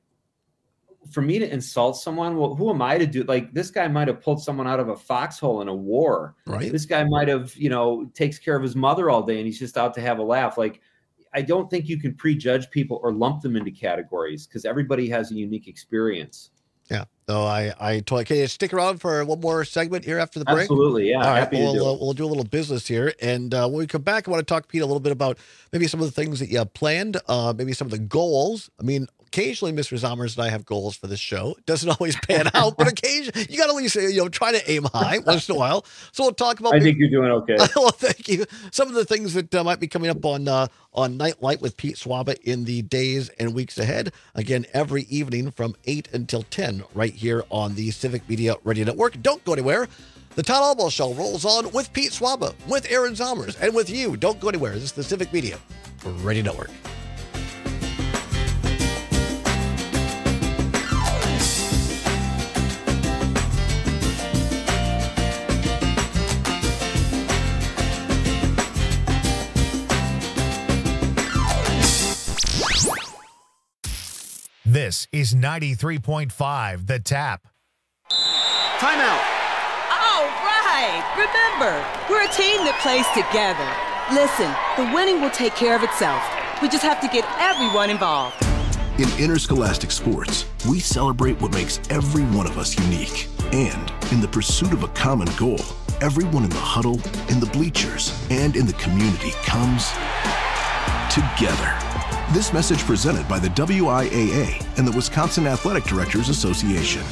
for me to insult someone, well, who am I to do? Like this guy might've pulled someone out of a foxhole in a war. Right. This guy might've, you know, takes care of his mother all day and he's just out to have a laugh. Like, I don't think you can prejudge people or lump them into categories because everybody has a unique experience. Yeah. So I, I told, can you stick around for one more segment here after the break? Absolutely. Yeah. All right. Happy We'll, to do uh, it. we'll do a little business here. And uh, when we come back, I want to talk to Pete a little bit about maybe some of the things that you have planned, uh, maybe some of the goals. I mean, occasionally Mister Zommers and I have goals for this show. It doesn't always pan out, but occasionally you got to at least, you know, try to aim high once in a while. So we'll talk about. I think you're doing okay. Well, thank you. Some of the things that uh, might be coming up on uh, on Nightlight with Pete Swaba in the days and weeks ahead. Again, every evening from eight until ten, right here on the Civic Media Radio Network. Don't go anywhere. The Todd Albaugh Show rolls on with Pete Swaba, with Aaron Zommers, and with you. Don't go anywhere. This is the Civic Media Radio Network. This is ninety-three point five The Tap. Timeout. All right. Hey, remember, we're a team that plays together. Listen, the winning will take care of itself. We just have to get everyone involved. In interscholastic sports, we celebrate what makes every one of us unique. And in the pursuit of a common goal, everyone in the huddle, in the bleachers, and in the community comes together. This message presented by the W I A A and the Wisconsin Athletic Directors Association.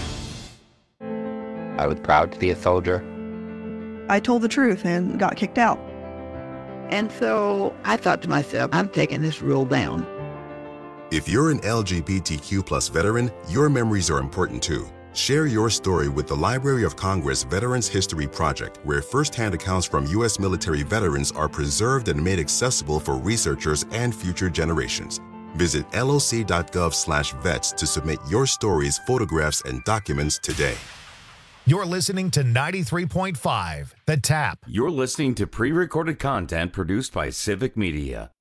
I was proud to be a soldier. I told the truth and got kicked out. And so I thought to myself, I'm taking this rule down. If you're an L G B T Q plus veteran, your memories are important too. Share your story with the Library of Congress Veterans History Project, where firsthand accounts from U S military veterans are preserved and made accessible for researchers and future generations. Visit L O C dot gov slash vets to submit your stories, photographs, and documents today. You're listening to ninety-three point five, The Tap. You're listening to pre-recorded content produced by Civic Media.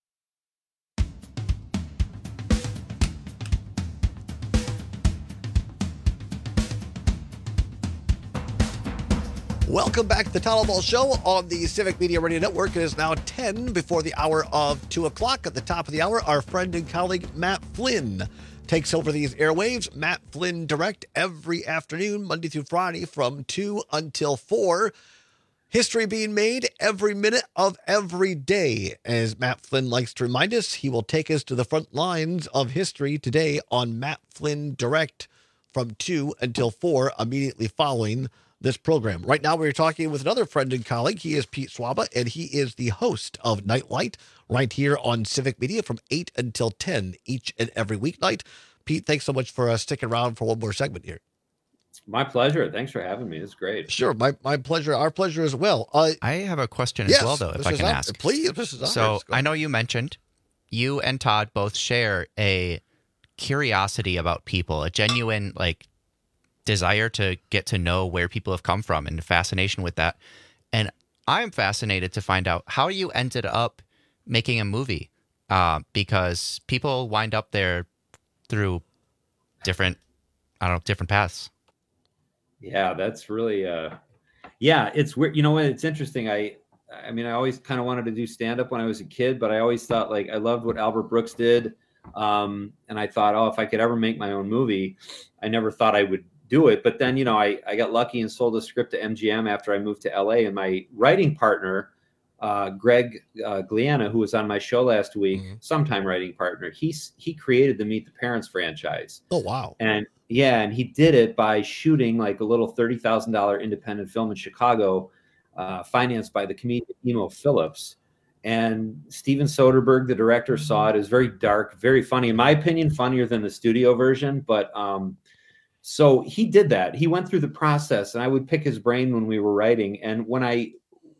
Welcome back to the Town Hall Show on the Civic Media Radio Network. It is now ten before the hour of two o'clock. At the top of the hour, our friend and colleague Matt Flynn takes over these airwaves. Matt Flynn Direct every afternoon, Monday through Friday from two until four. History being made every minute of every day. As Matt Flynn likes to remind us, he will take us to the front lines of history today on Matt Flynn Direct from two until four, immediately following this program. Right now, we're talking with another friend and colleague. He is Pete Swaba, and he is the host of Nightlight right here on Civic Media from eight until ten each and every weeknight. Pete, thanks so much for uh, sticking around for one more segment here. It's my pleasure. Thanks for having me. It's great. Sure, my, my pleasure. Our pleasure as well. Uh, I have a question yes, as well, though, if Missus I can Op- ask. Please, Missus So I know you mentioned you and Todd both share a curiosity about people, a genuine, like, desire to get to know where people have come from and fascination with that. And I'm fascinated to find out how you ended up making a movie, uh, because people wind up there through different, I don't know, different paths. Yeah, that's really, uh, yeah, it's weird. You know what? It's interesting. I, I mean, I always kind of wanted to do stand-up when I was a kid, but I always thought, like, I loved what Albert Brooks did. Um, and I thought, oh, if I could ever make my own movie, I never thought I would do it. But then, you know, I, I got lucky and sold a script to M G M after I moved to L A, and my writing partner, uh, Greg uh, Gliana, who was on my show last week, mm-hmm. sometime writing partner, he's, he created the Meet the Parents franchise. Oh, wow. And yeah, and he did it by shooting like a little thirty thousand dollars independent film in Chicago, uh, financed by the comedian Emo Phillips. And Steven Soderbergh, the director, saw it. It was very dark, very funny. In my opinion, funnier than the studio version. But um, so he did that. He went through the process, and I would pick his brain when we were writing. And when I,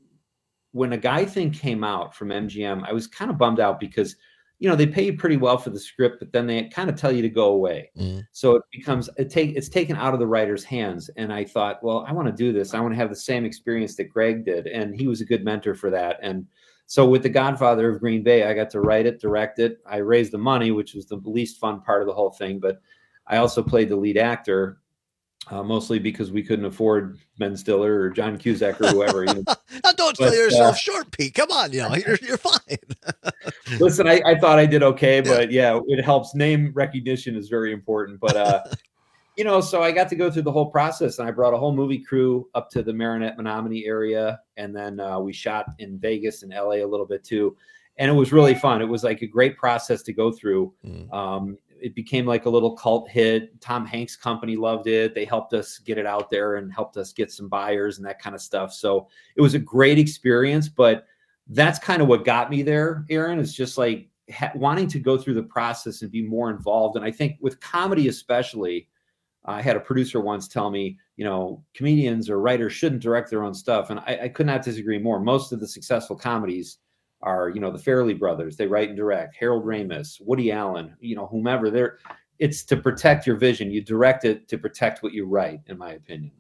when a guy thing came out from M G M, I was kind of bummed out because, you know, they pay you pretty well for the script, but then they kind of tell you to go away. Mm. So it becomes, it take, it's taken out of the writer's hands. And I thought, well, I want to do this. I want to have the same experience that Greg did. And he was a good mentor for that. And so with The Godfather of Green Bay, I got to write it, direct it. I raised the money, which was the least fun part of the whole thing. But I also played the lead actor, uh, mostly because we couldn't afford Ben Stiller or John Cusack or whoever. You know. Now, don't sell yourself uh, short, Pete. Come on, you know, you're, you're fine. Listen, I, I thought I did okay, but yeah, it helps. Name recognition is very important. But, uh, you know, so I got to go through the whole process, and I brought a whole movie crew up to the Marinette, Menominee area. And then uh, we shot in Vegas and L A a little bit too. And it was really fun. It was like a great process to go through. Mm. Um, it became like a little cult hit. Tom Hanks' company loved it. They helped us get it out there and helped us get some buyers and that kind of stuff. So it was a great experience, but that's kind of what got me there, Aaron, is just like ha- wanting to go through the process and be more involved. And I think with comedy, especially, I had a producer once tell me, you know, comedians or writers shouldn't direct their own stuff. And I, I could not disagree more. Most of the successful comedies are, you know, the Farrelly brothers. They write and direct. Harold Ramis, Woody Allen, you know, whomever. They're, it's to protect your vision. You direct it to protect what you write, in my opinion.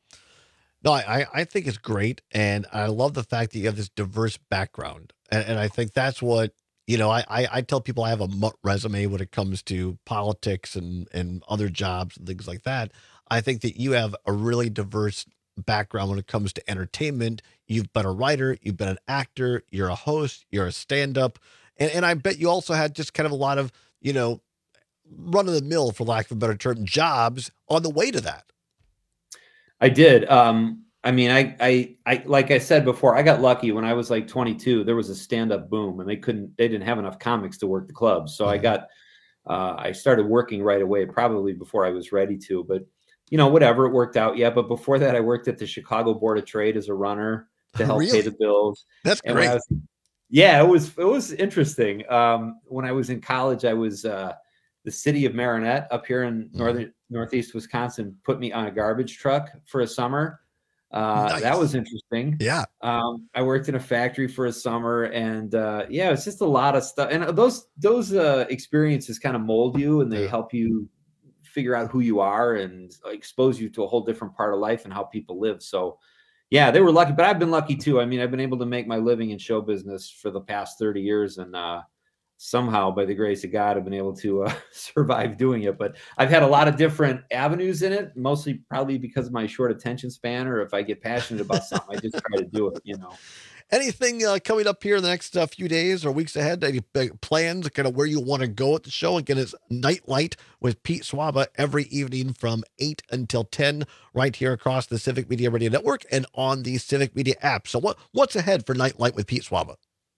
No, I, I think it's great. And I love the fact that you have this diverse background. And, and I think that's what, you know, I, I, I tell people I have a mutt resume when it comes to politics and, and other jobs and things like that. I think that you have a really diverse background when it comes to entertainment. You've been a writer, you've been an actor, you're a host, you're a stand-up, and, and I bet you also had just kind of a lot of, you know, run-of-the-mill, for lack of a better term, jobs on the way to that. I did. Um, I mean, I, I, I, like I said before, I got lucky when I was like twenty-two. There was a stand-up boom, and they couldn't, they didn't have enough comics to work the clubs. So mm-hmm. I got, uh, I started working right away, probably before I was ready to. But you know, whatever, it worked out. Yeah, but before that, I worked at the Chicago Board of Trade as a runner to help really? pay the bills. That's and great. Was, yeah, it was it was interesting. Um, when I was in college, I was uh, the city of Marinette up here in northern mm-hmm. northeast Wisconsin put me on a garbage truck for a summer. Uh, nice. That was interesting. Yeah. Um, I worked in a factory for a summer, and uh, yeah, it's just a lot of stuff. And those those uh, experiences kind of mold you, and they yeah. help you figure out who you are and expose you to a whole different part of life and how people live. So yeah, they were lucky, but I've been lucky too. I mean, I've been able to make my living in show business for the past thirty years. And uh, somehow by the grace of God, I've been able to uh, survive doing it. But I've had a lot of different avenues in it, mostly probably because of my short attention span, or if I get passionate about something, I just try to do it, you know. Anything uh, coming up here in the next uh, few days or weeks ahead? Any big plans, kind of where you want to go at the show? Again, it's Nightlight with Pete Swaba every evening from eight until ten right here across the Civic Media Radio Network and on the Civic Media app. So what what's ahead for Nightlight with Pete Swaba?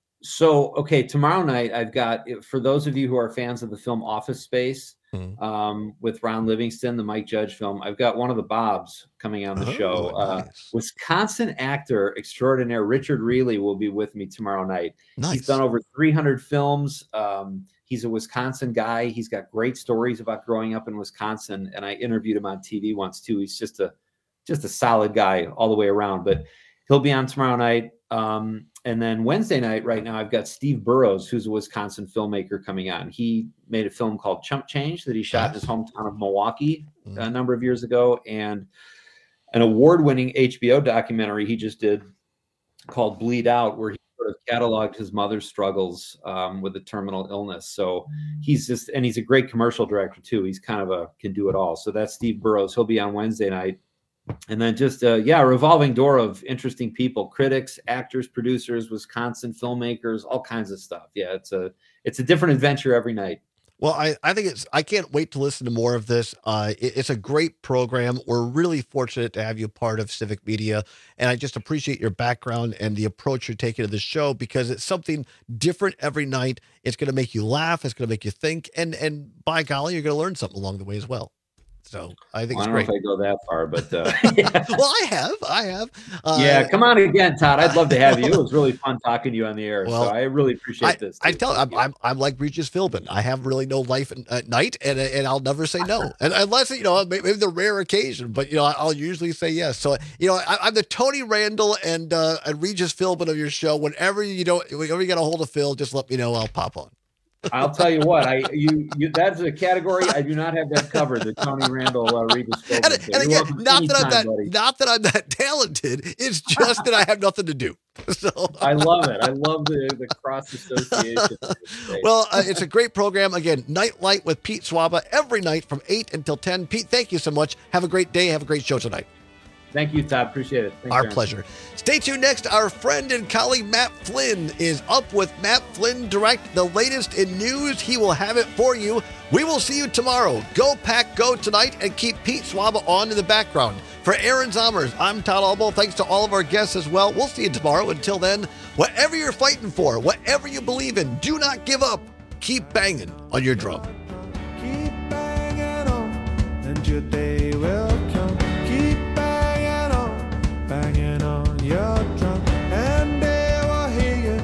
So, okay, tomorrow night I've got, for those of you who are fans of the film Office Space, mm-hmm. um, with Ron Livingston, the Mike Judge film, I've got one of the Bobs coming on the oh, show. Nice. Uh, Wisconsin actor extraordinaire Richard Reilly will be with me tomorrow night. Nice. He's done over three hundred films. Um, he's a Wisconsin guy. He's got great stories about growing up in Wisconsin, and I interviewed him on T V once too. He's just a just a solid guy all the way around. But he'll be on tomorrow night. Um, and then Wednesday night, right now, I've got Steve Burrows, who's a Wisconsin filmmaker, coming on. He made a film called Chump Change that he shot in his hometown of Milwaukee mm. a number of years ago, and an award-winning H B O documentary he just did called Bleed Out, where he sort of cataloged his mother's struggles um, with a terminal illness. So he's just, and he's a great commercial director too. He's kind of a, can do it all. So that's Steve Burrows. He'll be on Wednesday night. And then just, uh, yeah, a revolving door of interesting people, critics, actors, producers, Wisconsin filmmakers, all kinds of stuff. Yeah, it's a it's a different adventure every night. Well, I, I think it's, I can't wait to listen to more of this. Uh, it, it's a great program. We're really fortunate to have you part of Civic Media. And I just appreciate your background and the approach you're taking to the show, because it's something different every night. It's going to make you laugh. It's going to make you think. And, and by golly, you're going to learn something along the way as well. So I think well, it's I don't great. know if I go that far, but uh, yeah. Well, I have, I have. Uh, yeah, come on again, Todd. I'd love to have you. It was really fun talking to you on the air. Well, so I really appreciate I, this. I tell you, I'm, I'm, I'm like Regis Philbin. I have really no life in, at night, and and I'll never say no. And unless, you know, maybe the rare occasion, but, you know, I'll usually say yes. So, you know, I, I'm the Tony Randall and, uh, and Regis Philbin of your show. Whenever you don't, whenever you get a hold of Phil, just let me know. I'll pop on. I'll tell you what, I you, you that's a category I do not have that covered. The Tony Randall uh, Regis Philbin. And, and again, not that I'm that buddy. not that I'm that talented. It's just that I have nothing to do. So I love it. I love the the cross association. Well, uh, it's a great program. Again, Nightlight with Pete Swaba every night from eight until ten. Pete, thank you so much. Have a great day. Have a great show tonight. Thank you, Todd. Appreciate it. Thanks, Our Aaron. pleasure. Stay tuned next. Our friend and colleague Matt Flynn is up with Matt Flynn Direct. The latest in news, he will have it for you. We will see you tomorrow. Go Pack Go tonight, and keep Pete Swaba on in the background. For Aaron Zomers, I'm Todd Albo. Thanks to all of our guests as well. We'll see you tomorrow. Until then, whatever you're fighting for, whatever you believe in, do not give up. Keep banging on your drum. Keep banging on, and your day will come. Keep banging on, banging on your drum, and they will hear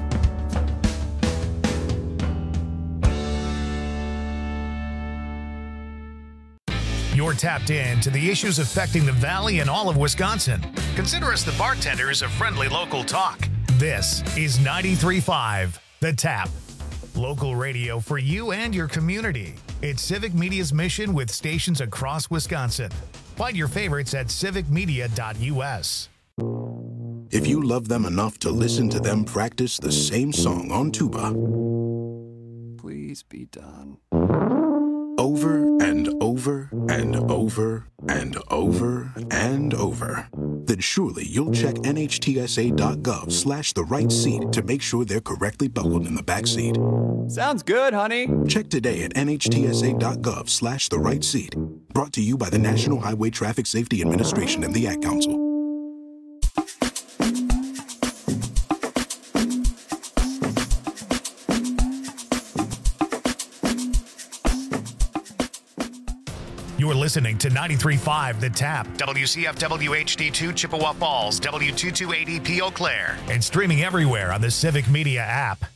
you. You're tapped in to the issues affecting the Valley and all of Wisconsin. Consider us the bartenders of friendly local talk. This is ninety-three point five The Tap. Local radio for you and your community. It's Civic Media's mission with stations across Wisconsin. Find your favorites at civic media dot U S. If you love them enough to listen to them practice the same song on tuba, please be done. Over and over and over and over and over. then surely you'll check nhtsa.gov slash the right seat to make sure they're correctly buckled in the back seat. Sounds good, honey. Check today at nhtsa.gov slash the right seat. Brought to you by the National Highway Traffic Safety Administration and the Ad Council. You're listening to ninety-three point five The Tap, W C F W H D two Chippewa Falls, W two two eighty P Eau Claire, and streaming everywhere on the Civic Media app.